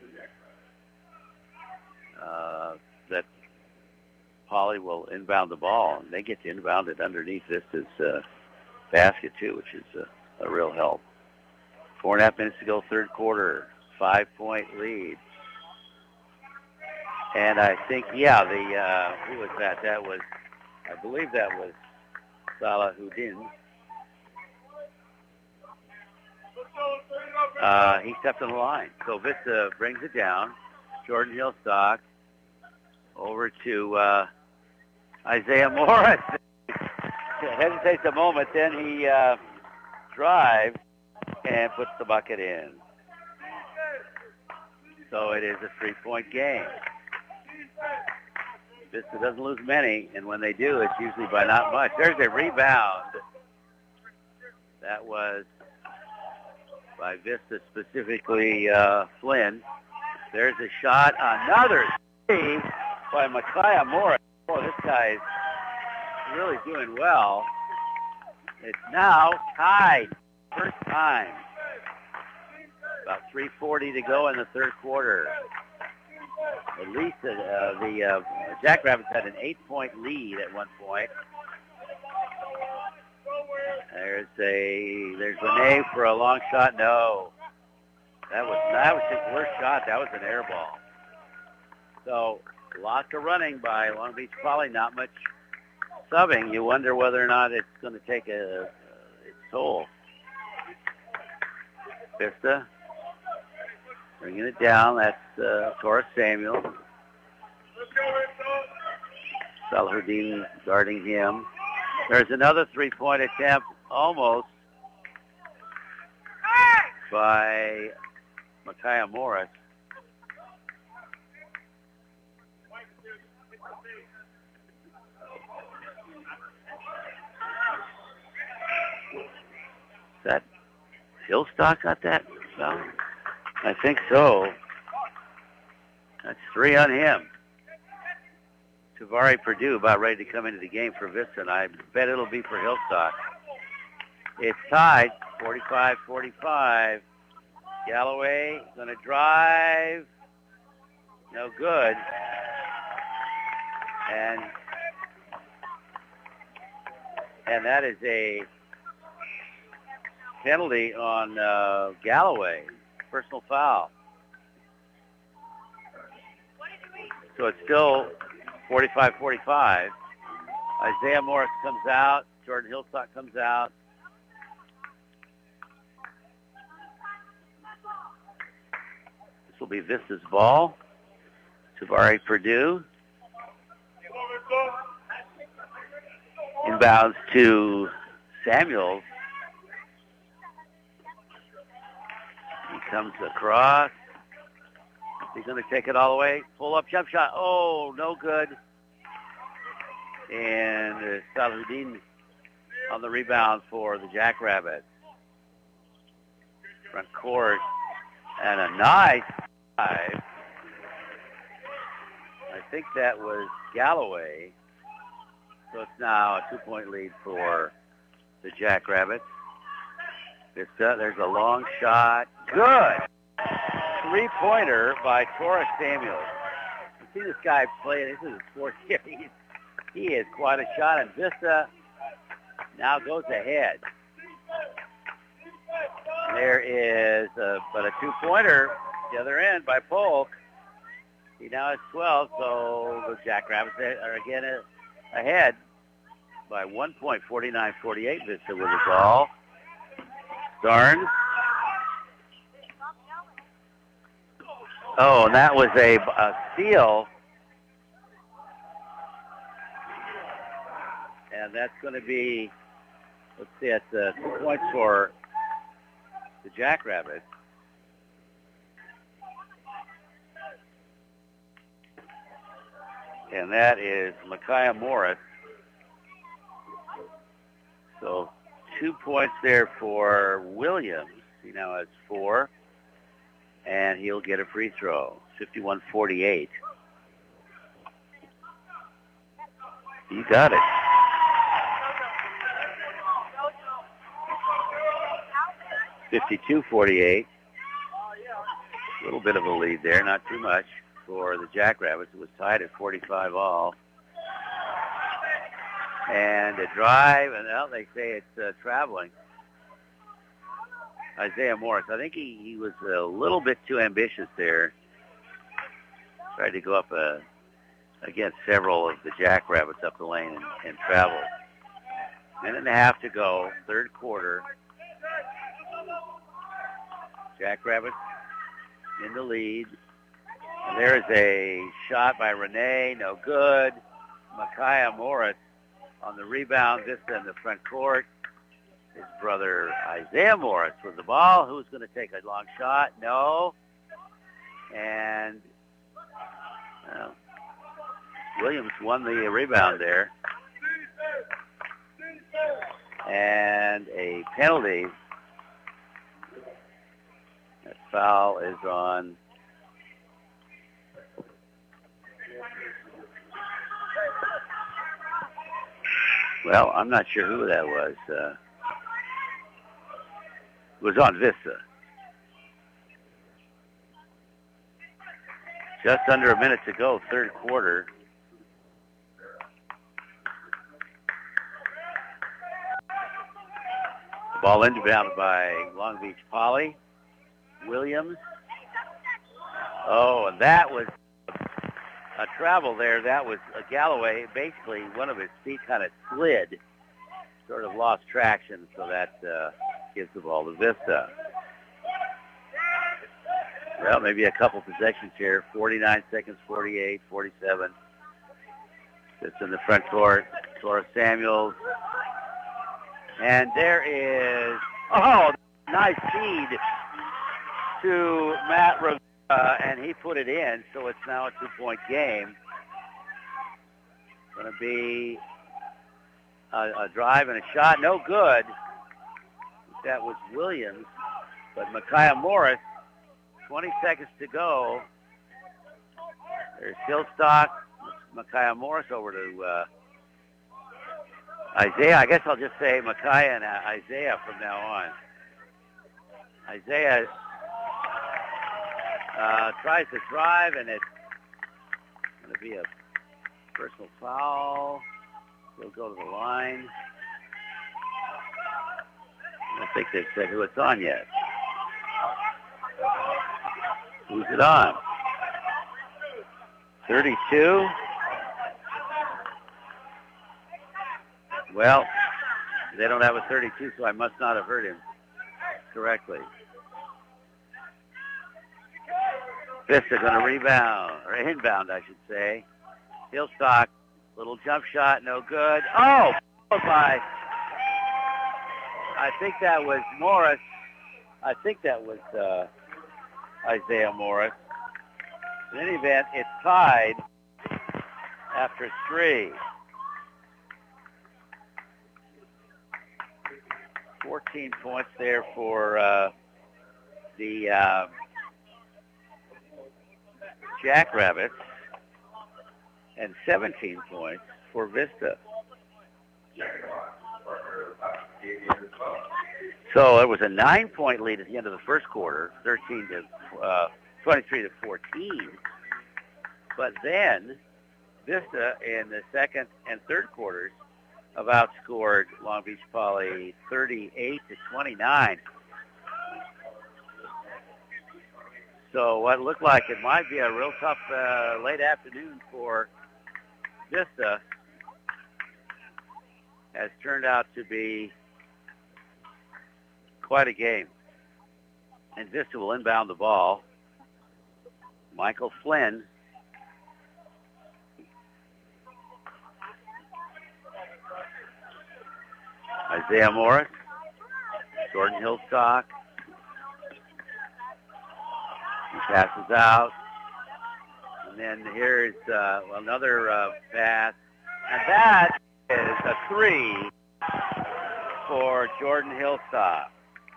uh, that Poly will inbound the ball, and they get to inbound it underneath Vista's uh, basket, too, which is uh, a real help. Four and a half minutes to go, third quarter. Five-point lead. And I think, yeah, the, uh, who was that? That was, I believe that was Salahuddin. Uh, he stepped on the line. So Vista brings it down. Jordan Hillstock over to uh, Isaiah Morris. Hesitates a moment, then he uh, drives and puts the bucket in. So it is a three-point game. Vista doesn't lose many, and when they do, it's usually by not much. There's a rebound. That was by Vista, specifically uh, Flynn. There's a shot. Another three by Micaiah Morris. Oh, this guy's really doing well. It's now tied. First time. About three forty to go in the third quarter. At least uh, the uh, Jackrabbits had an eight-point lead at one point. There's a there's Renee for a long shot. No, that was that was his worst shot. That was an air ball. So lots of running by Long Beach Poly. Not much subbing. You wonder whether or not it's going to take a, uh, its toll. Vista bringing it down. That's uh, Torres Samuel. Salahuddin guarding him. There's another three-point attempt, almost, by Micaiah Morris. Is that Hillstock got that foul? I think so. That's three on him. Tavari Purdue about ready to come into the game for Vista, and I bet it'll be for Hillstock. It's tied, forty-five forty-five. Galloway going to drive. No good. And and that is a penalty on uh, Galloway. Personal foul. So it's still forty-five forty-five. Isaiah Morris comes out. Jordan Hillstock comes out. This will be Vista's ball. Tavari Purdue. Inbounds to Samuels. He comes across. He's going to take it all the way. Pull up jump shot. Oh, no good. And uh, Salahuddin on the rebound for the Jackrabbits. Front court. And a nice dive. I think that was Galloway. So it's now a two-point lead for the Jackrabbits. Vista, there's a long shot. Good. Three-pointer by Torres Samuel. You see this guy play. This is his fourth year. He, he is quite a shot, and Vista now goes ahead. There is a, but a two-pointer the other end by Polk. He now has twelve, so the Jackrabbits are again ahead by one point, forty-nine forty-eight. Vista with the ball. Starnes. Oh, and that was a, a steal. And that's going to be, let's see, it's uh, two points for the Jackrabbits. And that is Micaiah Morris. So two points there for Williams. He now has four. And he'll get a free throw, fifty-one forty-eight. You got it. fifty-two forty-eight. A little bit of a lead there, not too much for the Jackrabbits. It was tied at forty-five all. And a drive, and well, they say it's uh, traveling. Isaiah Morris, I think he, he was a little bit too ambitious there. Tried to go up uh, against several of the Jackrabbits up the lane and, and travel. Minute and a half to go, third quarter. Jackrabbits in the lead. And there's a shot by Renee, no good. Micaiah Morris on the rebound, this in the front court. His brother Isaiah Morris with the ball. Who's going to take a long shot? No. And uh, Williams won the rebound there. And a penalty. That foul is on well, I'm not sure who that was. Uh, it was on Vista. Just under a minute to go, third quarter. The ball inbounded by Long Beach Poly. Williams. Oh, and that was a travel there. That was a Galloway. Basically, one of his feet kind of slid, sort of lost traction, so that uh, gives the ball to Vista. Well, maybe a couple possessions here. forty-nine seconds, forty-eight, forty-seven. Just in the front court. Tora Samuels. And there is, oh, nice feed to Matt Rivera, and he put it in, so it's now a two-point game. Going to be a, a drive and a shot. No good. That was Williams. But Micaiah Morris, twenty seconds to go. There's Hillstock. Micaiah Morris over to uh, Isaiah. I guess I'll just say Micaiah and uh, Isaiah from now on. Isaiah uh, tries to drive, and it's going to be a personal foul. He'll go to the line. I don't think they've said who it's on yet. Who's it on? thirty-two. Well, they don't have a thirty-two, so I must not have heard him correctly. Vista going to rebound, or inbound, I should say. Hillstock, little jump shot, no good. Oh, by, I think that was Morris. I think that was uh, Isaiah Morris. In any event, it's tied after three. fourteen points there for uh, the uh, Jackrabbits and seventeen points for Vista. So it was a nine-point lead at the end of the first quarter, thirteen to uh, twenty-three to fourteen. But then Vista in the second and third quarters have outscored Long Beach Poly thirty-eight to twenty-nine. So what looked like it might be a real tough uh, late afternoon for Vista has turned out to be quite a game. And Vista will inbound the ball. Michael Flynn. Isaiah Morris. Jordan Hillstock. He passes out. And then here's uh, another uh, pass. And that is a three for Jordan Hillstock.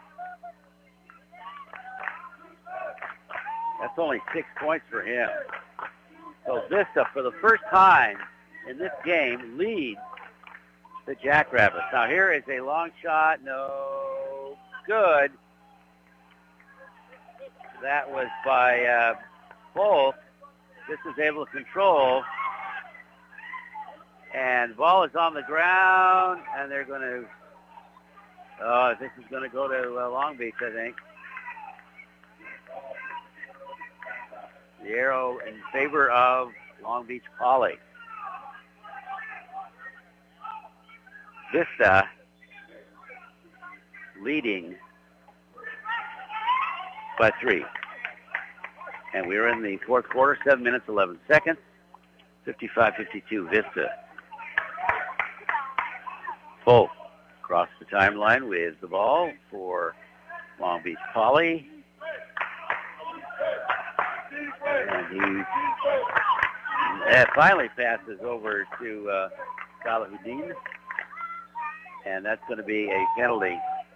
That's only six points for him. So Vista, for the first time in this game, leads the Jackrabbits. Now here is a long shot. No good. That was by uh, Polk. This is able to control. And ball is on the ground, and they're going to, oh, this is going to go to uh, Long Beach, I think. The arrow in favor of Long Beach Poly. Vista leading by three. And we're in the fourth quarter, seven minutes, eleven seconds, fifty-five fifty-two Vista. Polk across the timeline with the ball for Long Beach Poly. And he uh, finally passes over to uh, Salahuddin. And that's going to be a penalty.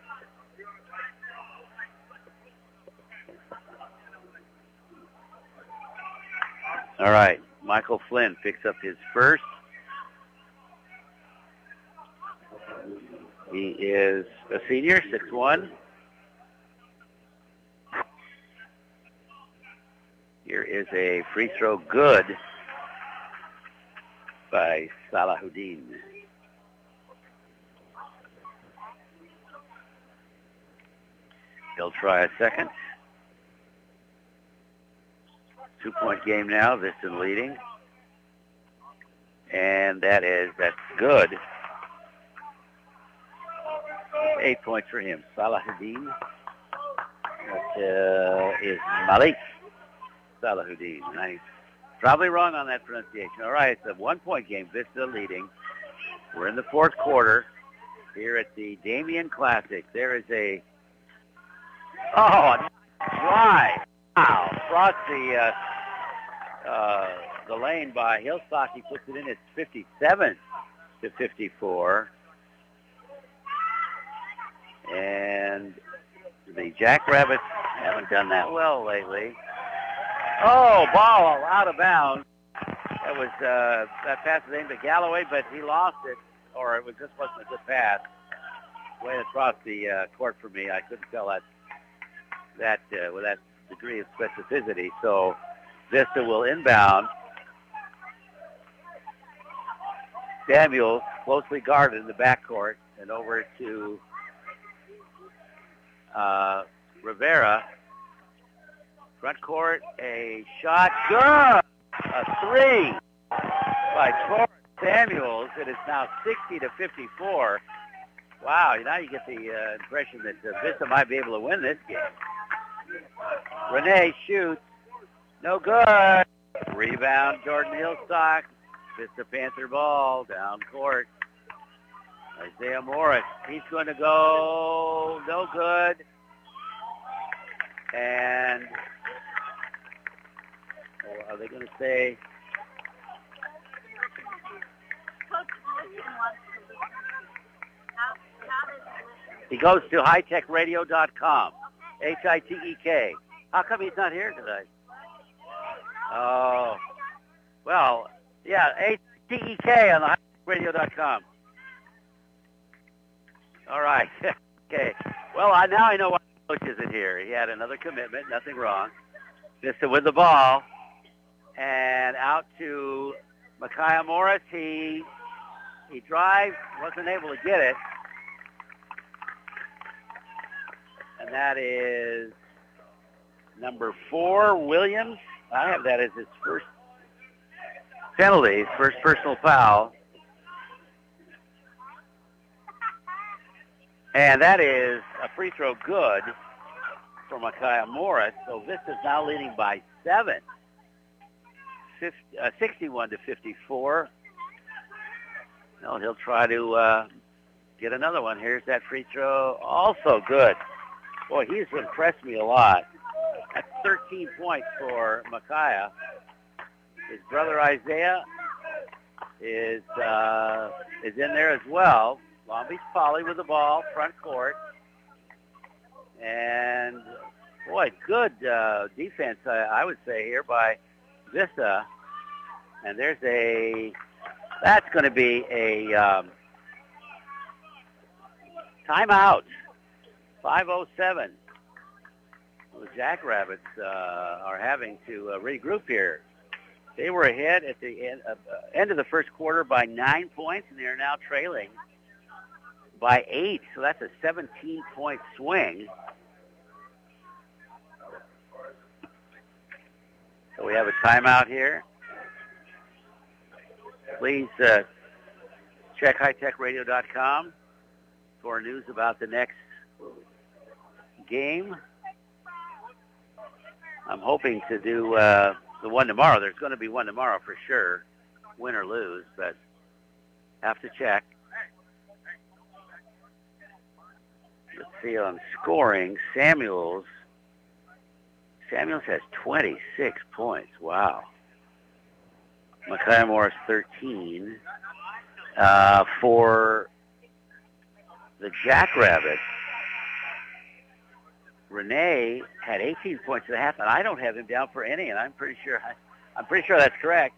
All right, Michael Flynn picks up his first. He is a senior, six one. Here is a free throw good by Salahuddin. He'll try a second. Two-point game now, Vista leading. And that is, that's good. Eight points for him. Salahuddin. That uh, is Malik Salahuddin. I'm probably wrong on that pronunciation. All right, it's a one-point game, Vista leading. We're in the fourth quarter here at the Damien Classic. There is a, oh, drive. Wow, across the, uh, uh, the lane by Hillstock. He puts it in. It's fifty-seven to fifty-four. And the Jackrabbits haven't done that well lately. Oh, ball out of bounds. That was uh, that pass was aimed at Galloway, but he lost it, or it was just wasn't a good pass. Way across the uh, court for me, I couldn't tell that that uh, with that degree of specificity. So Vista will inbound. Samuels closely guarded in the backcourt, and over to uh, Rivera. Front court, a shot, good! A three by Torres Samuels. It is now sixty to fifty-four. Wow, now you get the uh, impression that uh, Vista might be able to win this game. Renee shoots, no good. Rebound, Jordan Hillstock. Vista Panther ball, down court. Isaiah Morris, he's going to go, no good. And oh, are they going to say? He goes to high tech radio dot com. H I T E K. How come he's not here tonight? Oh, well, yeah, H T E K on the high tech radio dot com. All right. Okay. Well, I, now I know why the coach isn't here. He had another commitment, nothing wrong. Vista with the ball. And out to Micaiah Morris. He he drives, wasn't able to get it. And that is number four, Williams. I have that as his first penalty, his first personal foul. And that is a free throw good for Micaiah Morris. So Vista's now leading by seven. fifty, uh, sixty-one to fifty-four. No, he'll try to uh, get another one. Here's that free throw. Also good. Boy, he's impressed me a lot. That's thirteen points for Micaiah. His brother Isaiah is uh, is in there as well. Long Beach Poly with the ball, front court. And, boy, good uh, defense, uh, I would say, here by Vista. And there's a, that's going to be a um, timeout. five oh seven. The Jackrabbits uh, are having to uh, regroup here. They were ahead at the end of, uh, end of the first quarter by nine points, and they are now trailing by eight. So that's a seventeen-point swing. So we have a timeout here. Please uh, check high tech radio dot com for news about the next game. I'm hoping to do uh, the one tomorrow. There's going to be one tomorrow for sure, win or lose, but have to check. Let's see on scoring. Samuels. Samuels has twenty-six points. Wow. Micaiah Morris, thirteen. Uh, for the Jackrabbits, Renee had eighteen points and a half, and I don't have him down for any, and I'm pretty sure I, I'm pretty sure that's correct.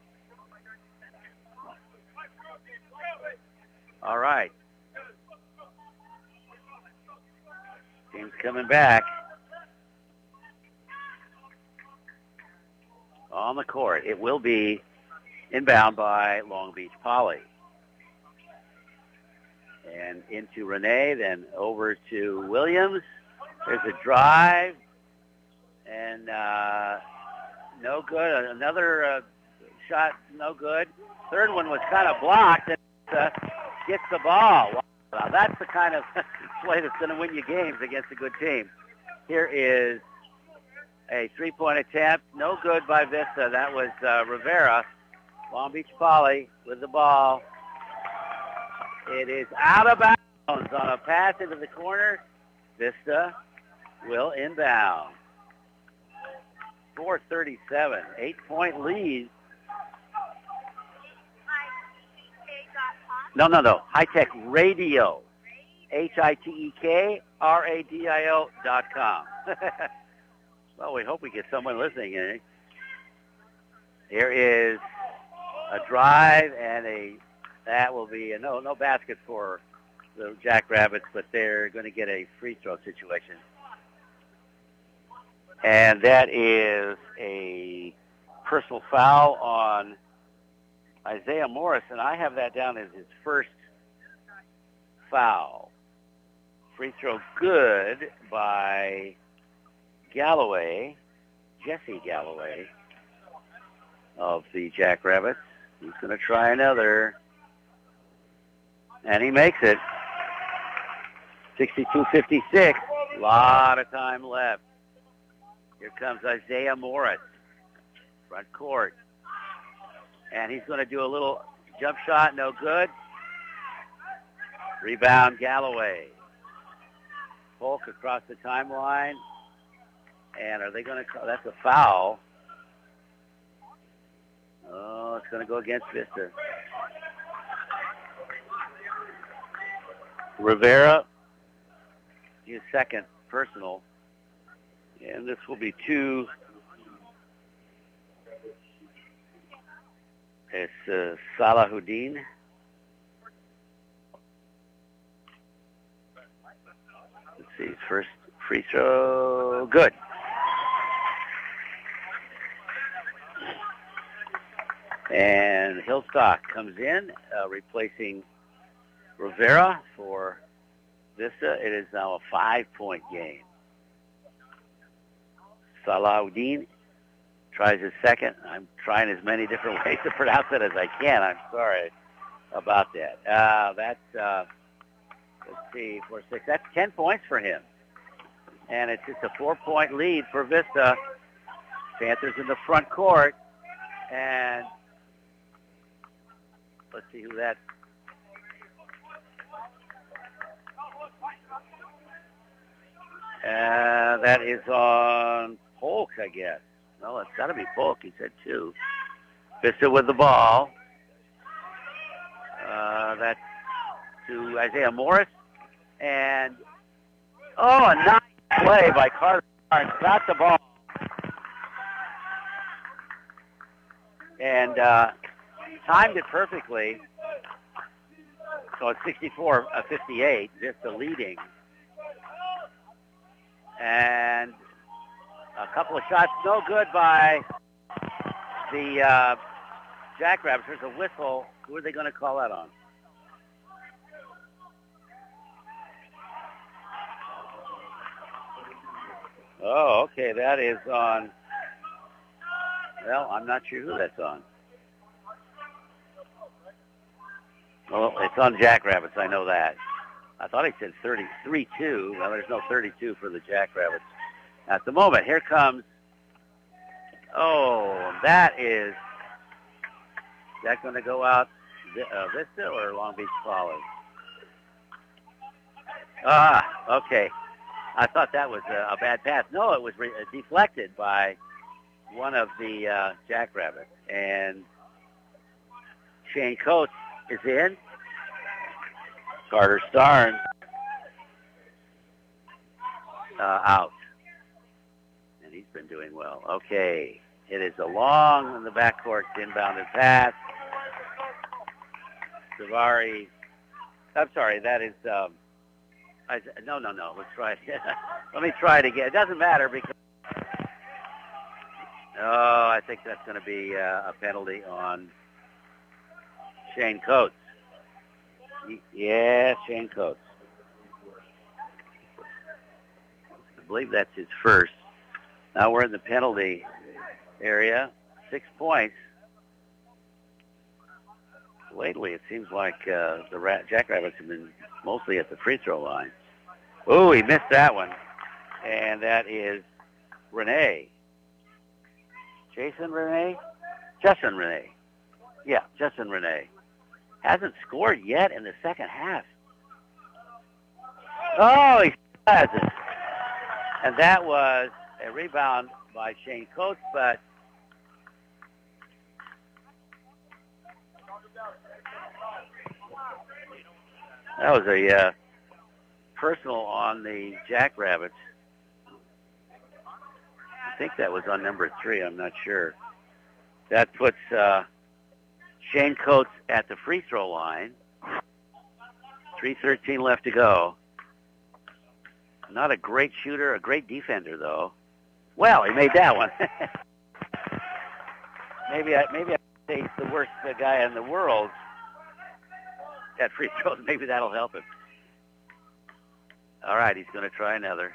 All right. Team's coming back. On the court. It will be inbound by Long Beach Poly. And into Renee, then over to Williams. There's a drive. And uh, no good. Another uh, shot, no good. Third one was kind of blocked and uh, gets the ball. Wow. That's the kind of play that's going to win you games against a good team. Here is a three-point attempt. No good by Vista. That was uh, Rivera. Long Beach Poly with the ball. It is out of bounds on a pass into the corner. Vista will inbound. four thirty-seven. Eight-point lead. No, no, no. High Tech Radio. H I T E K R A D I O dot com. Well, we hope we get someone listening. Eh? Here is a drive and a, that will be a no, no basket for the Jackrabbits, but they're going to get a free throw situation. And that is a personal foul on Isaiah Morris, and I have that down as his first foul. Free throw good by Galloway, Jesse Galloway of the Jackrabbits. He's going to try another, and he makes it. sixty-two fifty-six. A lot of time left. Here comes Isaiah Morris, front court. And he's going to do a little jump shot, no good. Rebound, Galloway. Polk across the timeline. And are they going to call? That's a foul. Oh, it's going to go against Vista. Rivera, his second personal. And this will be two. It's uh, Salahuddin. Let's see, first free throw, good. And Hillstock comes in, uh, replacing Rivera for Vista. It is now a five-point game. Salahuddin tries his second. I'm trying as many different ways to pronounce it as I can. I'm sorry about that. Uh, that's, uh, let's see, four, six. That's ten points for him. And it's just a four-point lead for Vista. Panthers in the front court. And let's see who that. Uh, that is on Polk, I guess. No, it's got to be Polk. He said two. Vista with the ball. Uh, that's to Isaiah Morris. And, oh, a nice play by Carter Starnes. Got the ball. And uh, timed it perfectly. So it's sixty-four fifty-eight, Vista leading. And a couple of shots, no good by the uh, Jackrabbits. There's a whistle. Who are they going to call that on? Oh, okay, that is on. Well, I'm not sure who that's on. Well, it's on Jackrabbits, I know that. I thought he said thirty-three two. Well, there's no thirty-two for the Jackrabbits at the moment. Here comes, oh, that is, is that going to go out uh, Vista or Long Beach College? Ah, okay. I thought that was a, a bad pass. No, it was re- deflected by one of the uh, Jackrabbits. And Shane Coates is in. Carter Starnes uh, out. And he's been doing well. Okay. It is a long in the backcourt inbounded pass. Savari. I'm sorry, that is, um, I, no, no, no. Let's try it. Let me try it again. It doesn't matter because, oh, I think that's going to be uh, a penalty on Shane Coates. Yeah, Shane Coates. I believe that's his first. Now we're in the penalty area. Six points. Lately, it seems like uh, the Rat- Jackrabbits have been mostly at the free throw line. Oh, he missed that one. And that is Renee. Jason Renee? Justin Renee. Yeah, Justin Renee. Hasn't scored yet in the second half. Oh, he hasn't. And that was a rebound by Shane Coates, but that was a uh, personal on the Jackrabbits. I think that was on number three. I'm not sure. That puts uh, Shane Coates at the free throw line. three thirteen left to go. Not a great shooter, a great defender, though. Well, he made that one. maybe I maybe I say he's the worst uh, guy in the world at free throws. Maybe that'll help him. All right, he's going to try another.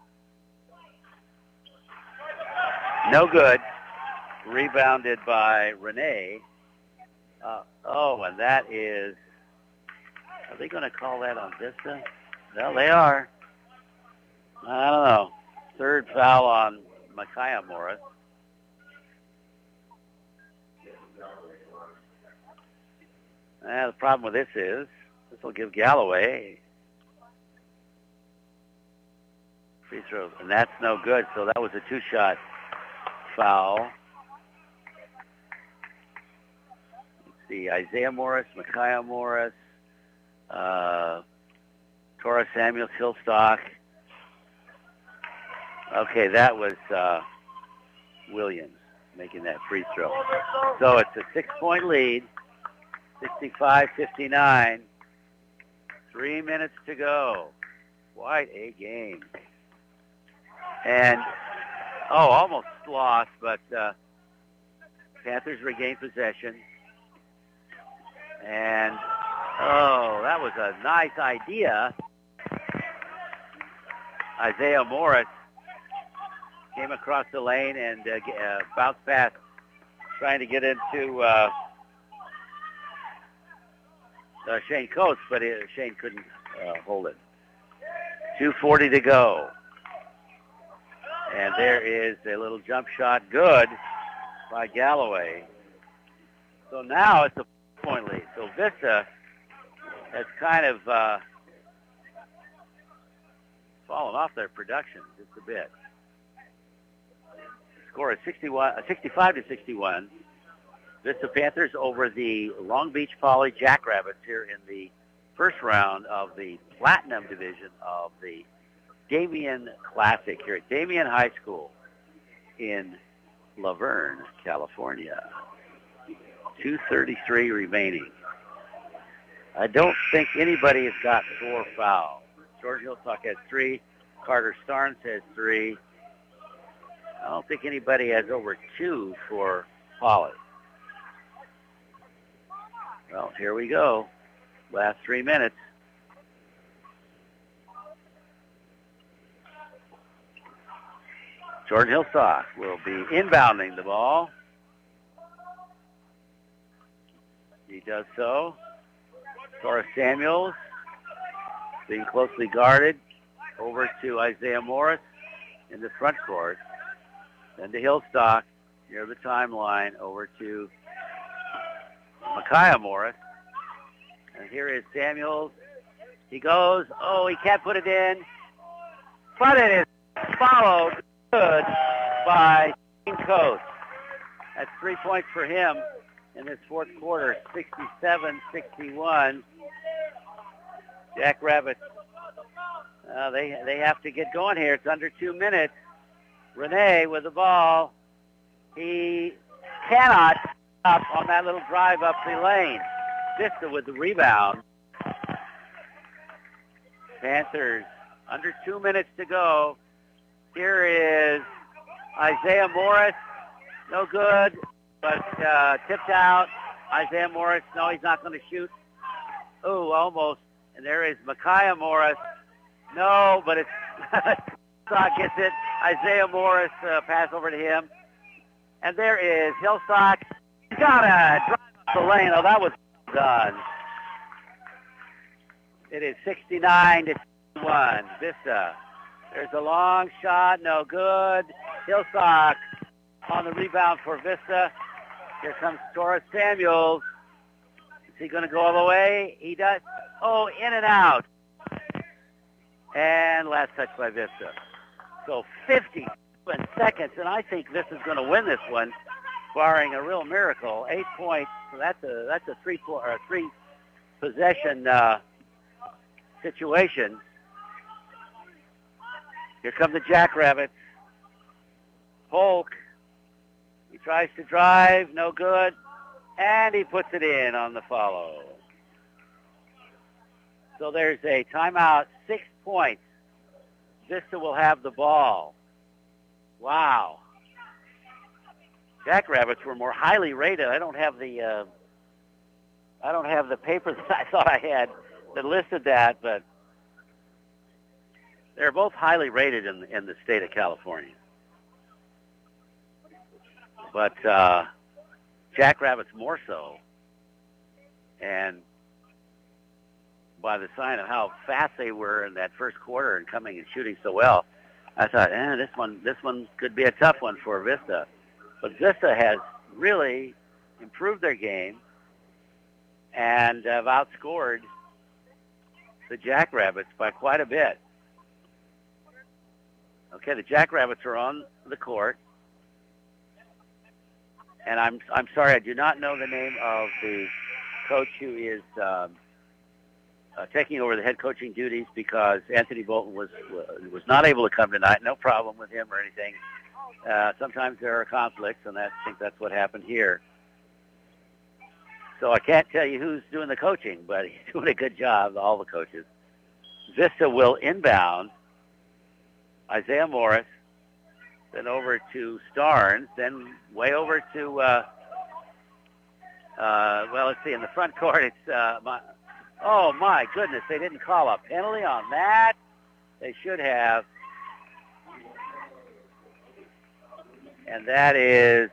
No good. Rebounded by Renee. Uh, oh, and that is, are they going to call that on Vista? Well, they are. I don't know. Third foul on Micaiah Morris. Uh, the problem with this is, this will give Galloway free throws, and that's no good, so that was a two-shot foul. Let's see, Isaiah Morris, Micaiah Morris, uh, Torres Samuels, Hillstock. Okay, that was uh, Williams making that free throw. So it's a six-point lead, sixty-five fifty-nine. Three minutes to go. Quite a game. And, oh, almost lost, but uh, Panthers regained possession. And, oh, that was a nice idea. Isaiah Morris came across the lane and uh, uh, bounced past, trying to get into uh, uh, Shane Coates, but it, Shane couldn't uh, hold it. two forty to go. And there is a little jump shot, good, by Galloway. So now it's a point lead. So Vista has kind of uh, fallen off their production just a bit. Score is sixty-one, uh, sixty-five to sixty-one. Vista Panthers over the Long Beach Poly Jackrabbits here in the first round of the Platinum Division of the Damien Classic here at Damien High School in Laverne, California. two thirty-three remaining. I don't think anybody has got four fouls. Jordan Hillstock has three. Carter Starnes has three. I don't think anybody has over two for Poly. Well, here we go. Last three minutes. Jordan Hillstock will be inbounding the ball. He does so. Torres Samuels being closely guarded. Over to Isaiah Morris in the front court. Then to Hillstock near the timeline. Over to Micaiah Morris. And here is Samuels. He goes. Oh, he can't put it in. But it is followed good by Dean Coates. That's three points for him in this fourth quarter, sixty-seven sixty-one. Jackrabbits, uh, they they have to get going here. It's under two minutes. Renee with the ball. He cannot stop on that little drive up the lane. Vista with the rebound. Panthers, under two minutes to go. Here is Isaiah Morris. No good, but uh, tipped out. Isaiah Morris, no, he's not going to shoot. Oh, almost. And there is Micaiah Morris. No, but it's Hillstock gets it. Isaiah Morris, uh, pass over to him. And there is Hillstock. He's got to drive up the lane. Oh, that was done. It is sixty-nine to sixty-one. Vista. There's a long shot. No good. Hillstock on the rebound for Vista. Here comes Torres Samuels. Is he going to go all the way? He does. Oh, in and out. And last touch by Vista. So fifty-seven seconds, and I think Vista's going to win this one, barring a real miracle. Eight points. So that's a that's a three or a three possession uh, situation. Here come the Jackrabbits. Polk. He tries to drive, no good, and he puts it in on the follow. So there's a timeout, six points. Vista will have the ball. Wow. Jackrabbits were more highly rated. I don't have the uh, I don't have the paper that I thought I had that listed that, but they're both highly rated in in the state of California. But uh, Jackrabbits more so. And by the sign of how fast they were in that first quarter and coming and shooting so well, I thought, eh, this one this one could be a tough one for Vista. But Vista has really improved their game and have outscored the Jackrabbits by quite a bit. Okay, the Jackrabbits are on the court. And I'm I'm sorry, I do not know the name of the coach who is um, uh, taking over the head coaching duties because Anthony Bolton was was not able to come tonight. No problem with him or anything. Uh, sometimes there are conflicts, and that, I think that's what happened here. So I can't tell you who's doing the coaching, but he's doing a good job, all the coaches. Vista will inbound. Isaiah Morris. Then over to Starnes, then way over to, uh, uh, well, let's see, in the front court, it's, uh, my, oh, my goodness, they didn't call a penalty on that. They should have. And that is,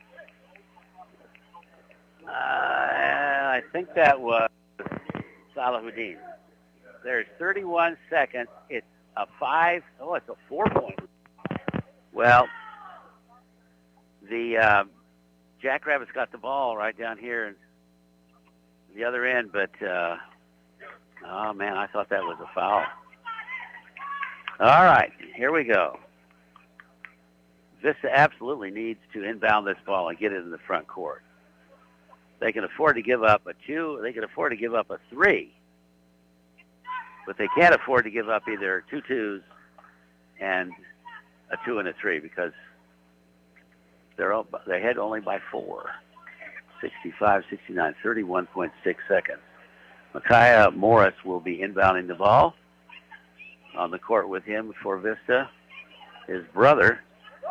uh, I think that was Salahuddin. There's thirty-one seconds. It's a five, oh, it's a four-point. Well, the um, Jackrabbits got the ball right down here at the other end, but, uh, oh, man, I thought that was a foul. All right, here we go. Vista absolutely needs to inbound this ball and get it in the front court. They can afford to give up a two. They can afford to give up a three. But they can't afford to give up either two twos and a two and a three because they're all, they head only by four. sixty-five sixty-nine, thirty-one point six seconds. Micaiah Morris will be inbounding the ball. On the court with him for Vista, his brother.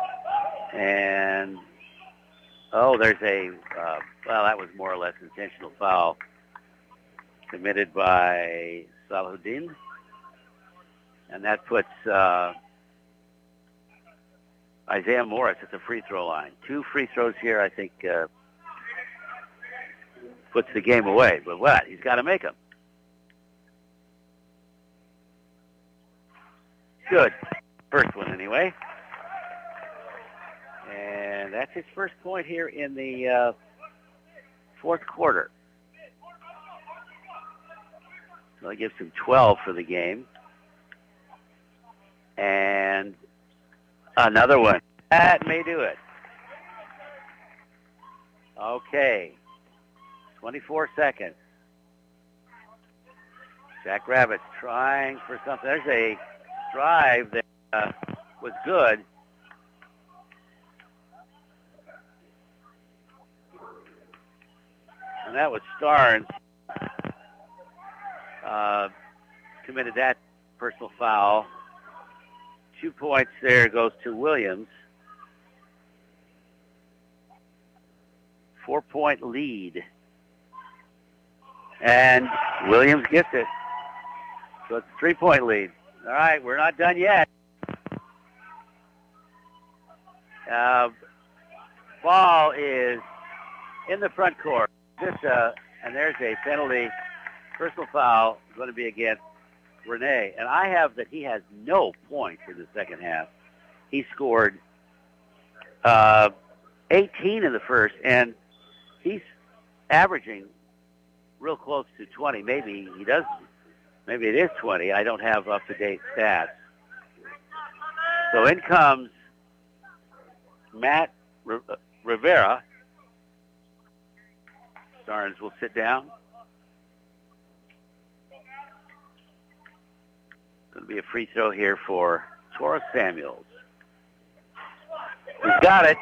And, oh, there's a, uh, well, that was more or less intentional foul committed by Salahuddin. And that puts uh, Isaiah Morris at the free throw line. Two free throws here, I think, uh, puts the game away. But what? He's got to make them. Good. First one, anyway. And that's his first point here in the uh, fourth quarter. So that gives him twelve for the game. And another one. That may do it. Okay. twenty-four seconds. Jackrabbits trying for something. There's a drive that uh, was good. And that was Starnes. Uh, committed that personal foul. Two points there goes to Williams. Four-point lead. And Williams gets it. So it's a three-point lead. All right, we're not done yet. Uh, ball is in the front court. This, uh, and there's a penalty. Personal foul going to be against Renee. And I have that he has no points in the second half. He scored uh, eighteen in the first, and he's averaging real close to twenty. Maybe he does. Maybe it is twenty. I don't have up-to-date stats. So in comes Matt Rivera. Starnes will sit down. Going to be a free throw here for Torres Samuels. He's got it.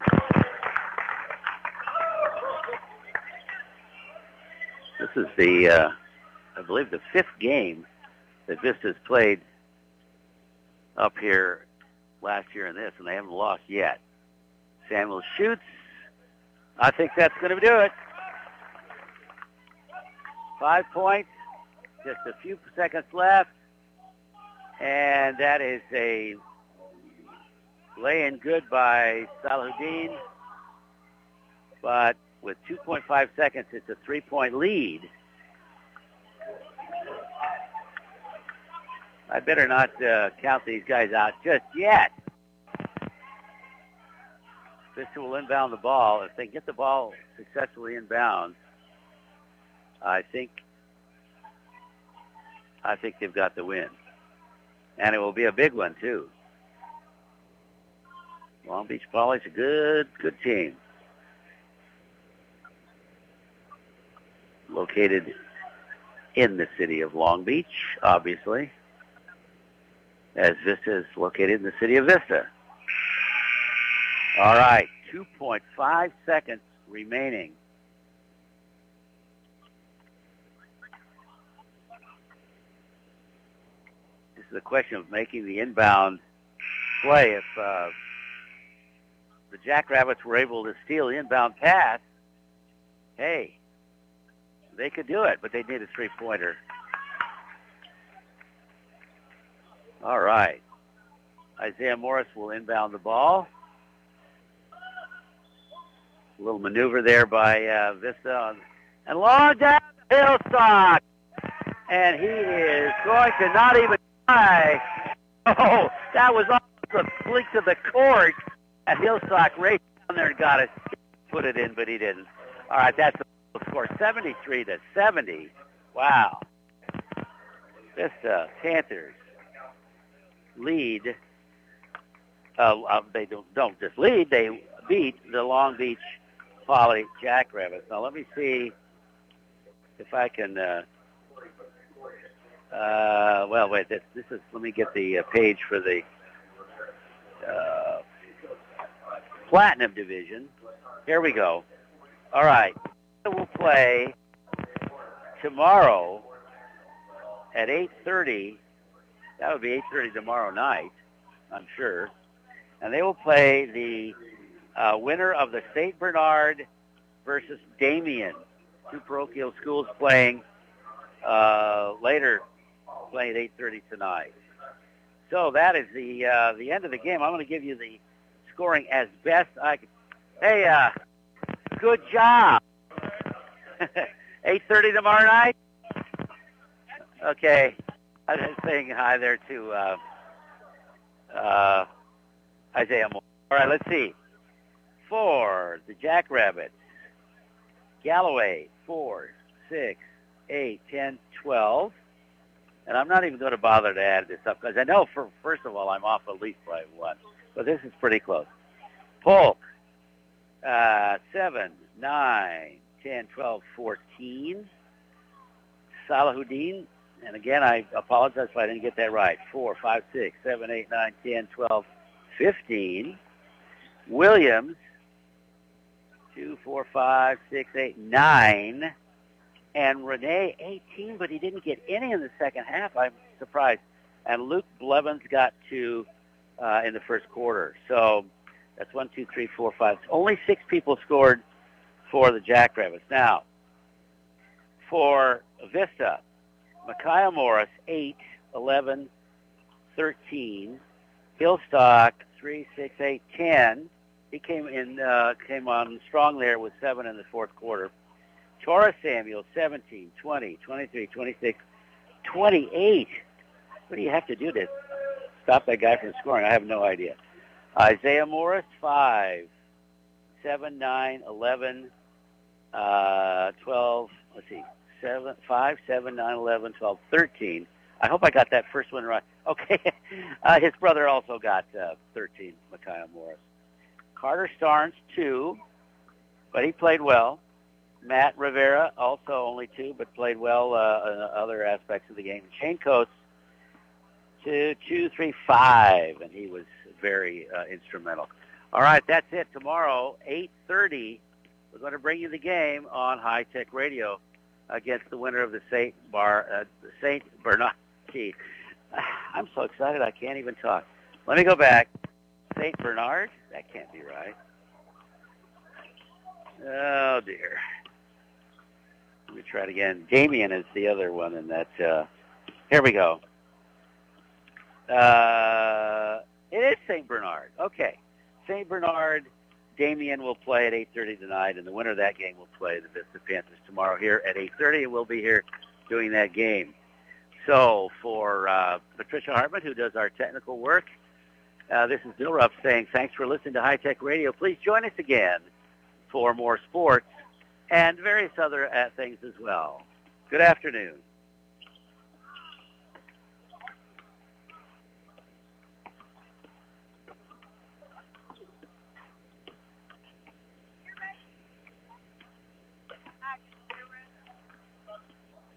This is the, uh, I believe, the fifth game that Vista's played up here last year in this, and they haven't lost yet. Samuels shoots. I think that's going to do it. Five points, just a few seconds left, and that is a lay-in good by Salahuddin, but with two point five seconds, it's a three-point lead. I better not uh, count these guys out just yet. Vista will inbound the ball. If they get the ball successfully inbound, I think I think they've got the win. And it will be a big one, too. Long Beach Poly's a good, good team. Located in the city of Long Beach, obviously, as Vista is located in the city of Vista. All right, two point five seconds remaining. This is a question of making the inbound play. If uh, the Jackrabbits were able to steal the inbound pass, hey, they could do it, but they need a three-pointer. All right. Isaiah Morris will inbound the ball. A little maneuver there by uh, Vista. And long down the Hillstock. And he is going to not even try. Oh, that was off the flick of the court. And Hillstock raced down there and got it. put it in, but he didn't. All right, that's the score, seventy-three to seventy. Wow. Vista Panthers lead. Uh, uh, they don't, don't just lead, they beat the Long Beach Poly Jackrabbits. Now let me see if I can, uh, uh, well, wait, this, this is, let me get the uh, page for the uh, Platinum Division. Here we go. All right. We'll play tomorrow at eight thirty. That would be eight thirty tomorrow night, I'm sure. And they will play the uh, winner of the Saint Bernard versus Damien. Two parochial schools playing uh, later, playing at eight thirty tonight. So that is the uh, the end of the game. I'm going to give you the scoring as best I can. Hey, uh, good job. eight thirty tomorrow night? Okay. I was saying hi there to uh, uh, Isaiah Moore. All right, let's see. For the Jackrabbits, Galloway, four, six, eight, ten, twelve. And I'm not even going to bother to add this up because I know, for first of all, I'm off at least by one. But this is pretty close. Polk, uh, seven, nine, ten, twelve, fourteen. Salahuddin, and again, I apologize if I didn't get that right. four, five, six, seven, eight, nine, ten, twelve, fifteen. Williams, two, four, five, six, eight, nine. And Renee, eighteen, but he didn't get any in the second half. I'm surprised. And Luke Blevins got two uh, in the first quarter. So that's one, two, three, four, five. Only six people scored for the Jackrabbits. Now, for Vista, Micaiah Morris, eight, eleven, thirteen. Hillstock, three, six, eight, ten. He came in, uh, came on strong there with seven in the fourth quarter. Torres Samuel, seventeen, twenty, twenty-three, twenty-six, twenty-eight. What do you have to do to stop that guy from scoring? I have no idea. Isaiah Morris, five, seven, nine, eleven, uh, twelve, let's see, seven, five, seven, nine, eleven, twelve, thirteen. I hope I got that first one right. Okay. Uh, his brother also got uh, thirteen, Micaiah Morris. Carter Starnes, two, but he played well. Matt Rivera, also only two, but played well uh, in other aspects of the game. Shane Coates, two, two, three, five, and he was very uh, instrumental. All right, that's it. Tomorrow, eight thirty, we're going to bring you the game on High Tech Radio against the winner of the Saint Bar, uh, Saint Bernard. Gee, I'm so excited I can't even talk. Let me go back. Saint Bernard? That can't be right. Oh, dear. Let me try it again. Damien is the other one in that. Uh, here we go. Uh, it is Saint Bernard. Okay. Saint Bernard, Damien will play at eight thirty tonight, and the winner of that game will play the Vista Panthers tomorrow here at eight thirty, and we'll be here doing that game. So for uh, Patricia Hartman, who does our technical work, uh, this is Bill Rupp saying thanks for listening to High Tech Radio. Please join us again for more sports and various other uh, things as well. Good afternoon.